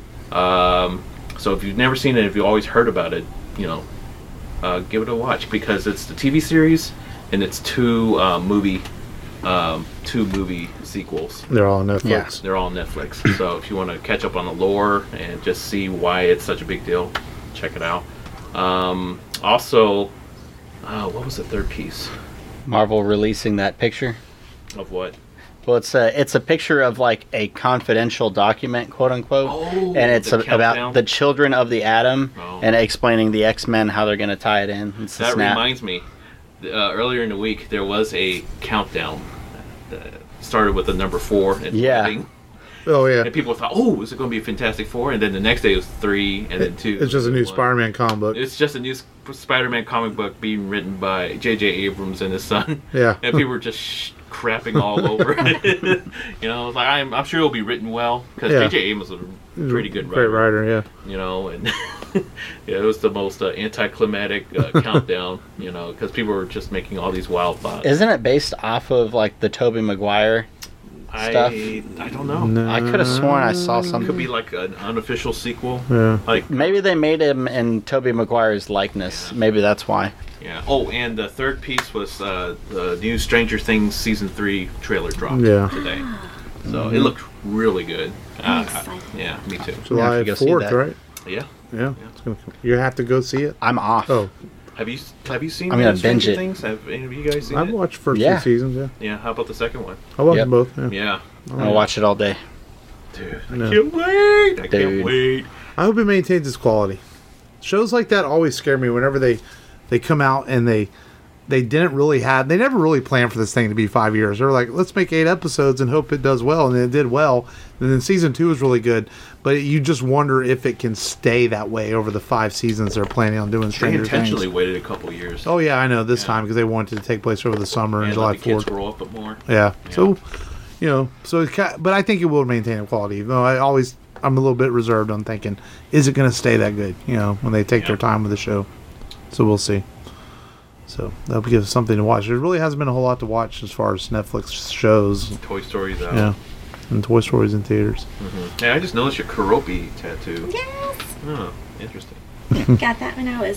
S4: Um, so if you've never seen it, if you've always heard about it, you know, uh, give it a watch because it's the T V series and it's two uh, movie, um, two movie sequels.
S1: They're all on Netflix.
S4: They're all on Netflix. So if you want to catch up on the lore and just see why it's such a big deal, check it out. Um, also, uh, what was the third piece
S2: Marvel releasing that picture.
S4: of what?
S2: Well, it's a it's a picture of like a confidential document, quote unquote,
S4: Oh,
S2: and it's
S4: the
S2: a, about
S4: countdown?
S2: the children of the Atom
S4: Oh.
S2: and explaining the X-Men how they're going to tie it in. It's the
S4: That
S2: snap.
S4: reminds me, uh, earlier in the week there was a countdown. That started with the number four and
S2: Yeah.
S4: ending.
S1: Oh yeah.
S4: And people thought, "Oh, is it going to be a Fantastic Four?" And then the next day it was three, and then two.
S1: It's just a new
S4: one.
S1: Spider-Man comic book.
S4: It's just a new Sp- Spider-Man comic book being written by J J Abrams and his son.
S1: Yeah.
S4: And people were just sh- crapping all over it. You know, it's like I'm, I'm sure it'll be written well because
S1: Yeah.
S4: J J Abrams is a pretty good
S1: Great
S4: writer.
S1: writer. Yeah.
S4: You know, and yeah, it was the most uh, anticlimactic uh, countdown. You know, because people were just making all these wild thoughts.
S2: Isn't it based off of like the Tobey Maguire stuff?
S4: I I don't know.
S1: No.
S2: I could have sworn I saw
S4: It could
S2: something.
S4: be like an unofficial sequel.
S1: Yeah.
S4: Like
S2: Maybe they made him in Tobey Maguire's likeness. Maybe that's why.
S4: yeah. Oh, and the third piece was uh, the new Stranger Things season three trailer dropped
S1: Yeah.
S4: today. So it looked really good.
S3: I'm
S4: Uh,
S3: excited.
S4: yeah, me too.
S1: July
S2: to go see
S1: fourth,
S2: that.
S1: right?
S4: Yeah.
S1: Yeah. It's gonna come. You have to go see it.
S2: I'm off.
S1: Oh,
S4: Have you have you seen
S2: I'm gonna
S4: uh, Stranger
S2: binge it.
S4: Things? Have any of you guys seen
S1: I've
S4: it?
S1: watched the first
S2: Yeah.
S1: two seasons. Yeah.
S4: Yeah. How about the second one?
S1: I watched
S2: Yep.
S1: them both. Yeah.
S4: Yeah.
S2: I'll watch it all day.
S4: Dude, I
S1: No.
S4: can't wait. I
S2: Dude.
S4: can't wait.
S1: I hope it maintains its quality. Shows like that always scare me whenever they they come out and they they didn't really have they never really planned for this thing to be five years. They were like, let's make eight episodes and hope it does well, and it did well. And then season two was really good, but you just wonder if it can stay that way over the five seasons they're planning on doing
S4: They
S1: Stranger
S4: intentionally
S1: Things.
S4: waited a couple years.
S1: Oh yeah, I know this
S4: Yeah.
S1: time because they wanted it to take place over the summer and
S4: and
S1: July
S4: let the kids
S1: fourth.
S4: grow up a bit more.
S1: Yeah. So, you know, so it ca but I think it will maintain a quality. Even though I always, I'm a little bit reserved on thinking, is it going to stay that good? You know, when they take their
S4: Yeah.
S1: time with the show. So we'll see. So that'll give us something to watch. There really hasn't been a whole lot to watch as far as Netflix shows.
S4: Toy Story's out.
S1: Yeah. And Toy Story's in theaters.
S4: Mhm. Hey, I just noticed your Kuropi tattoo.
S3: Yes.
S4: Oh, interesting.
S3: Got that when I was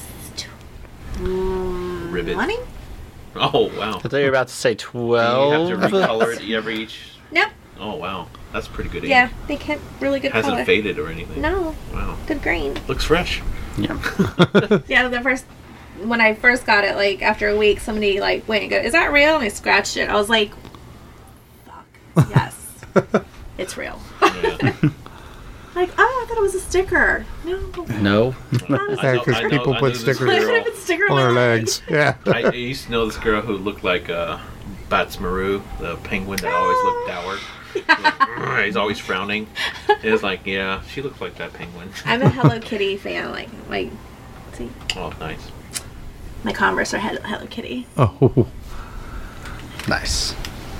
S3: tw-
S4: Ribbit.
S3: twenty?
S4: Oh wow.
S2: I thought you were about to say
S4: Do you have to
S2: twelve.
S4: recolor it every each?
S3: Nope.
S4: Oh wow, that's pretty good.
S3: Yeah,
S4: ink.
S3: they kept really good
S4: Hasn't
S3: color.
S4: faded or anything.
S3: No,
S4: Wow.
S3: good green.
S4: Looks fresh.
S2: Yeah.
S3: Yeah, the first when I first got it, like after a week, somebody like went and go, "Is that real?" And I scratched it. I was like, "Fuck, yes, it's real."
S4: Yeah.
S3: Like, oh, I thought it was a sticker. No,
S2: No.
S3: not a
S4: I
S1: Yeah,
S4: know-
S1: because
S4: I know-
S1: people
S4: I
S1: put
S4: know this
S1: stickers
S3: I
S4: girl.
S3: should have put sticker
S1: on their
S3: my leg.
S1: legs. Yeah.
S4: I, I used to know this girl who looked like uh, Batsmaru, the penguin that always looked dour. Like, he's always frowning. It's like, yeah, she looks like that penguin.
S3: I'm a Hello Kitty fan. Like, like, see,
S4: Oh, nice.
S3: my Converse are Hello, Hello Kitty.
S1: Oh,
S2: Nice.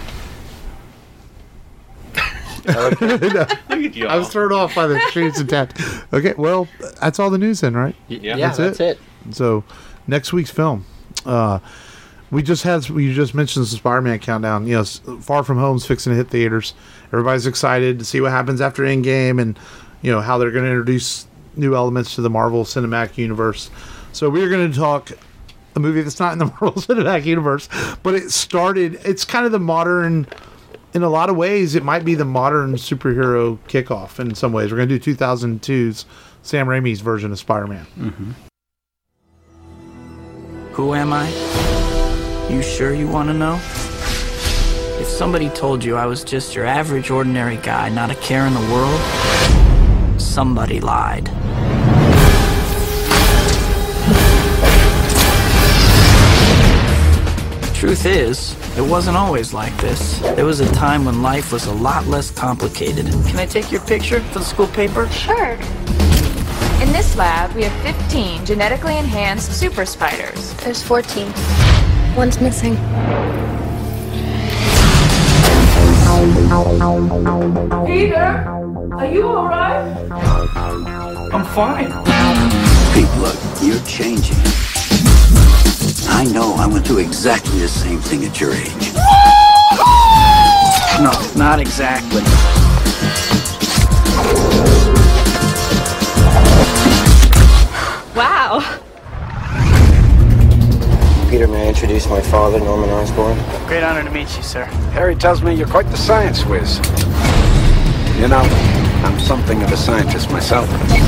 S4: Look at you.
S1: I was thrown off by the shades and tat. Okay, well, that's all the news then, right?
S2: Yeah,
S4: That's
S2: that's,
S1: it.
S2: it.
S1: So, next week's film. Uh, we just had, we just mentioned the Spider-Man countdown. You know, S- Far From Home's fixing to hit theaters. Everybody's excited to see what happens after Endgame and, you know, how they're going to introduce new elements to the Marvel Cinematic Universe. So, we're going to talk a movie that's not in the Marvel Cinematic Universe, but it started, it's kind of the modern, in a lot of ways, it might be the modern superhero kickoff in some ways. We're going to do two thousand two's Sam Raimi's version of Spider-Man.
S5: Who am I? You sure you want to know? If somebody told you I was just your average, ordinary guy, not a care in the world, somebody lied. Truth is, it wasn't always like this. There was a time when life was a lot less complicated. Can I take your picture for the school paper?
S6: Sure. In this lab, we have fifteen genetically enhanced super spiders.
S7: There's fourteen. One's missing.
S6: Peter, are you alright?
S5: I'm fine.
S8: Pete, look, you're changing. I know I went through exactly the same thing at your age.
S5: No, not exactly.
S6: Wow.
S9: Peter, may I introduce my father, Norman Osborn?
S5: Great honor to meet you, sir.
S10: Harry tells me you're quite the science whiz. You know, I'm something of a scientist myself.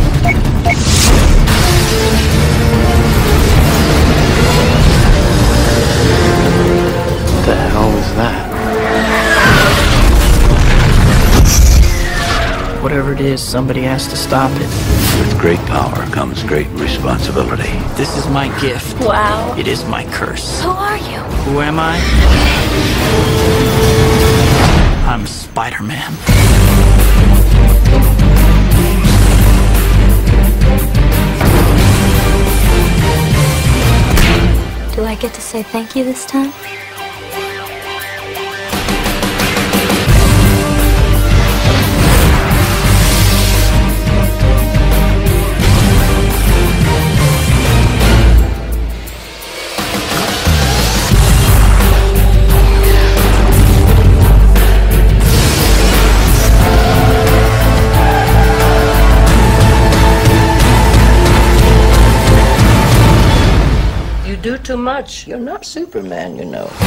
S2: What the hell was that?
S5: Whatever it is, somebody has to stop it.
S8: With great power comes great responsibility.
S5: This is my gift.
S7: Wow.
S5: It is my curse.
S7: Who are you?
S5: Who am I? I'm Spider-Man.
S7: Do I get to say thank you this time?
S11: You do too much. You're not Superman, you know.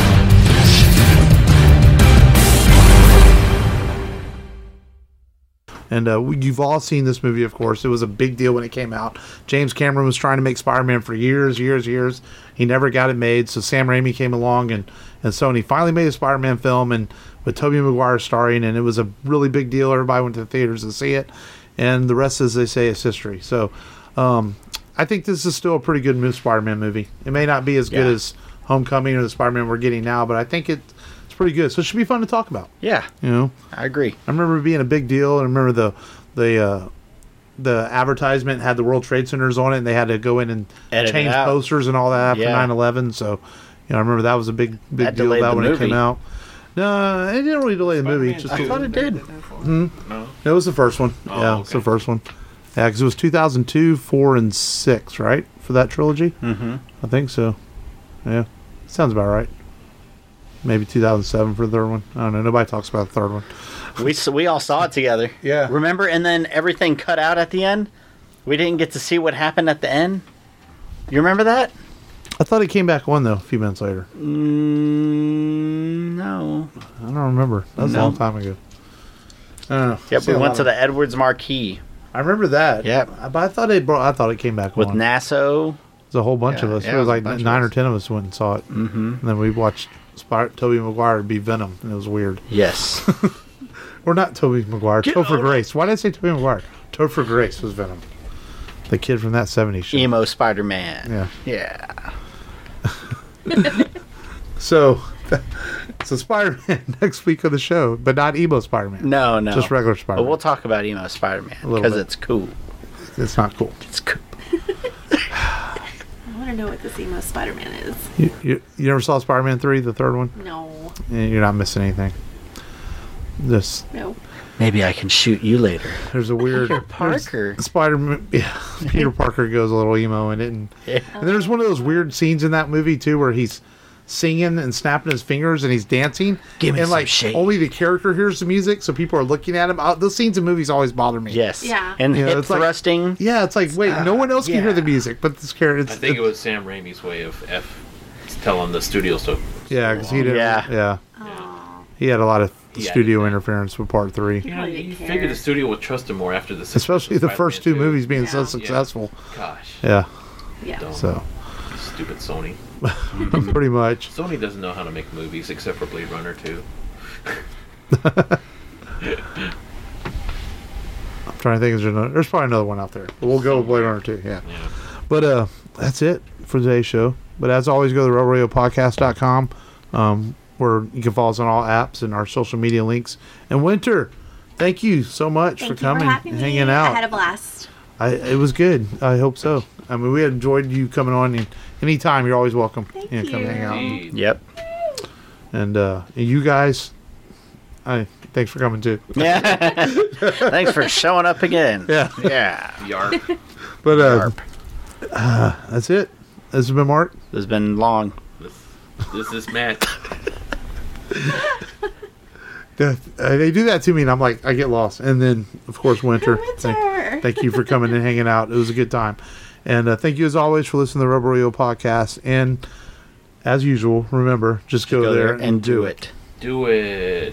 S1: And uh, we- you've all seen this movie, of course. It was a big deal when it came out. James Cameron was trying to make Spider-Man for years, years, years. He never got it made. So Sam Raimi came along, and, and Sony finally made a Spider-Man film, and with Tobey Maguire starring, and it was a really big deal. Everybody went to the theaters to see it, and the rest, as they say, is history. So um, I think this is still a pretty good new Spider-Man movie. It may not be as good
S2: Yeah.
S1: as Homecoming or the Spider-Man we're getting now, but I think it, it's pretty good. So it should be fun to talk about.
S2: Yeah,
S1: You know.
S2: I agree.
S1: I remember it being a big deal. I remember the the uh, the advertisement had the World Trade Centers on it, and they had to go in and
S2: Edit it
S1: change
S2: out.
S1: posters and all that after
S2: Yeah.
S1: nine eleven. So, you know, I remember that was a big big
S2: That
S1: deal
S2: delayed
S1: about
S2: the
S1: when it
S2: movie.
S1: came out. No, it didn't really delay the movie.
S4: Spider-Man
S1: Just
S2: I
S1: a-
S2: thought it did.
S4: No.
S1: it was the first one.
S4: Oh,
S1: yeah, it's the
S4: okay.
S1: first one. Yeah, because it was two thousand two, four, and six, right, for that trilogy.
S2: Mm-hmm.
S1: I think so. Yeah, sounds about right. Maybe two thousand seven for the third one. I don't know. Nobody talks about the third one.
S2: We s- we all saw it together.
S1: Yeah.
S2: Remember, and then everything cut out at the end. We didn't get to see what happened at the end. You remember that?
S1: I thought it came back on though a few minutes later.
S2: Mm, no.
S1: I don't remember. That was a
S2: No.
S1: long time ago. I don't know.
S2: Yep,
S1: See
S2: we
S1: a
S2: went
S1: lot
S2: to
S1: of-
S2: the Edwards Marquee
S1: I remember that.
S2: Yep.
S1: Uh, But I thought it brought. I thought it came back
S2: with
S1: on.
S2: Nasso.
S1: There's a whole bunch
S2: Yeah,
S1: of us.
S2: yeah,
S1: There
S2: it
S1: was
S2: was a
S1: like
S2: bunch of
S1: nine or
S2: us.
S1: ten of us went and saw it.
S2: Mm-hmm.
S1: And then we watched Spy- Tobey Maguire be Venom, and it was weird.
S2: Yes.
S1: Or not Tobey Maguire.
S2: Get
S1: Topher
S2: out.
S1: Grace. Why did I say Tobey Maguire? Topher Grace was Venom. The kid from that seventies show.
S2: Emo Spider-Man.
S1: Yeah.
S2: Yeah.
S1: So, So Spider-Man next week on the show, but not emo Spider-Man.
S2: No, no.
S1: Just regular
S2: But
S1: Spider-Man.
S2: we'll talk about emo Spider-Man
S1: little
S2: because
S1: bit.
S2: it's cool.
S1: It's not cool.
S2: It's cool.
S3: I want to know what this emo Spider-Man is.
S1: You, you, you never saw Spider-Man three, the third one?
S3: No.
S1: Yeah, you're not missing anything. This
S3: No.
S2: Maybe I can shoot you later.
S1: there's a weird
S2: Peter Parker.
S1: there's Spider-Man. Yeah, Peter Parker goes a little emo in it, and,
S2: Yeah.
S1: and there's one of those weird scenes in that movie too, where he's singing and snapping his fingers and he's dancing,
S2: Give me
S1: and
S2: some
S1: like
S2: shade.
S1: only the character hears the music, so people are looking at him. Uh, those scenes in movies always bother me.
S2: Yes.
S3: Yeah.
S2: And
S1: You know,
S2: hip
S1: it's like-
S2: thrusting.
S1: Yeah, it's like wait, no one else can
S2: yeah.
S1: hear the music, but this character.
S4: I think it was Sam Raimi's way of F telling the studio so.
S1: Yeah, because he didn't.
S2: Yeah.
S1: Yeah. He had a lot of
S4: Yeah,
S1: studio
S4: yeah.
S1: interference with part three,
S4: You know,
S3: Nobody
S4: you
S3: cares.
S4: figure the studio would trust him more after the
S1: especially the first two
S4: Spider-Man
S1: movies being so
S3: Yeah.
S1: successful.
S4: Gosh,
S1: Yeah,
S3: Yeah.
S4: Dumb.
S1: so
S4: stupid Sony.
S1: pretty much.
S4: Sony doesn't know how to make movies except for Blade Runner two.
S1: I'm trying to think. Is there another, there's probably another one out there. But we'll go with Blade Runner two. Yeah.
S4: Yeah.
S1: But uh, that's it for today's show. But as always, go to rebel radio podcast dot com, um, where you can follow us on all apps and our social media links. And Winter, thank you so much
S3: Thank
S1: for
S3: you
S1: coming
S3: for having
S1: and
S3: me.
S1: hanging
S3: I
S1: out.
S3: had a blast.
S1: I, it was good. I hope so. I mean, we enjoyed you coming on. And anytime, you're always welcome.
S3: Thank
S1: Yeah, come
S3: you.
S1: hang out.
S4: Indeed.
S2: Yep.
S1: And uh, and you guys, I thanks for coming too.
S2: Yeah. Thanks for showing up again.
S1: Yeah.
S2: Yeah.
S4: Yarp.
S1: But uh,
S2: Yarp.
S1: uh, that's it. This has been Mark.
S2: It's been long.
S4: This, this is Matt.
S1: The- uh, they do that to me, and I'm like, I get lost. And then, of course, Winter.
S3: Winter.
S1: Thank, thank you for coming and hanging out. It was a good time. And uh, thank you, as always, for listening to the Rebel Radio podcast. And as usual, remember, just go,
S2: Go
S1: there
S2: there
S1: and,
S2: and
S1: do
S2: do
S1: it.
S2: it.
S4: Do it.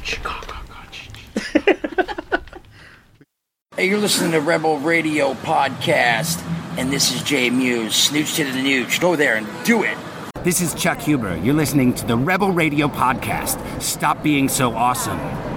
S12: Hey, you're listening to Rebel Radio Podcast, and this is Jay Muse. Snooch to the nooch. Go there and do it.
S13: This is Chuck Huber. You're listening to the Rebel Radio Podcast. Stop being so awesome.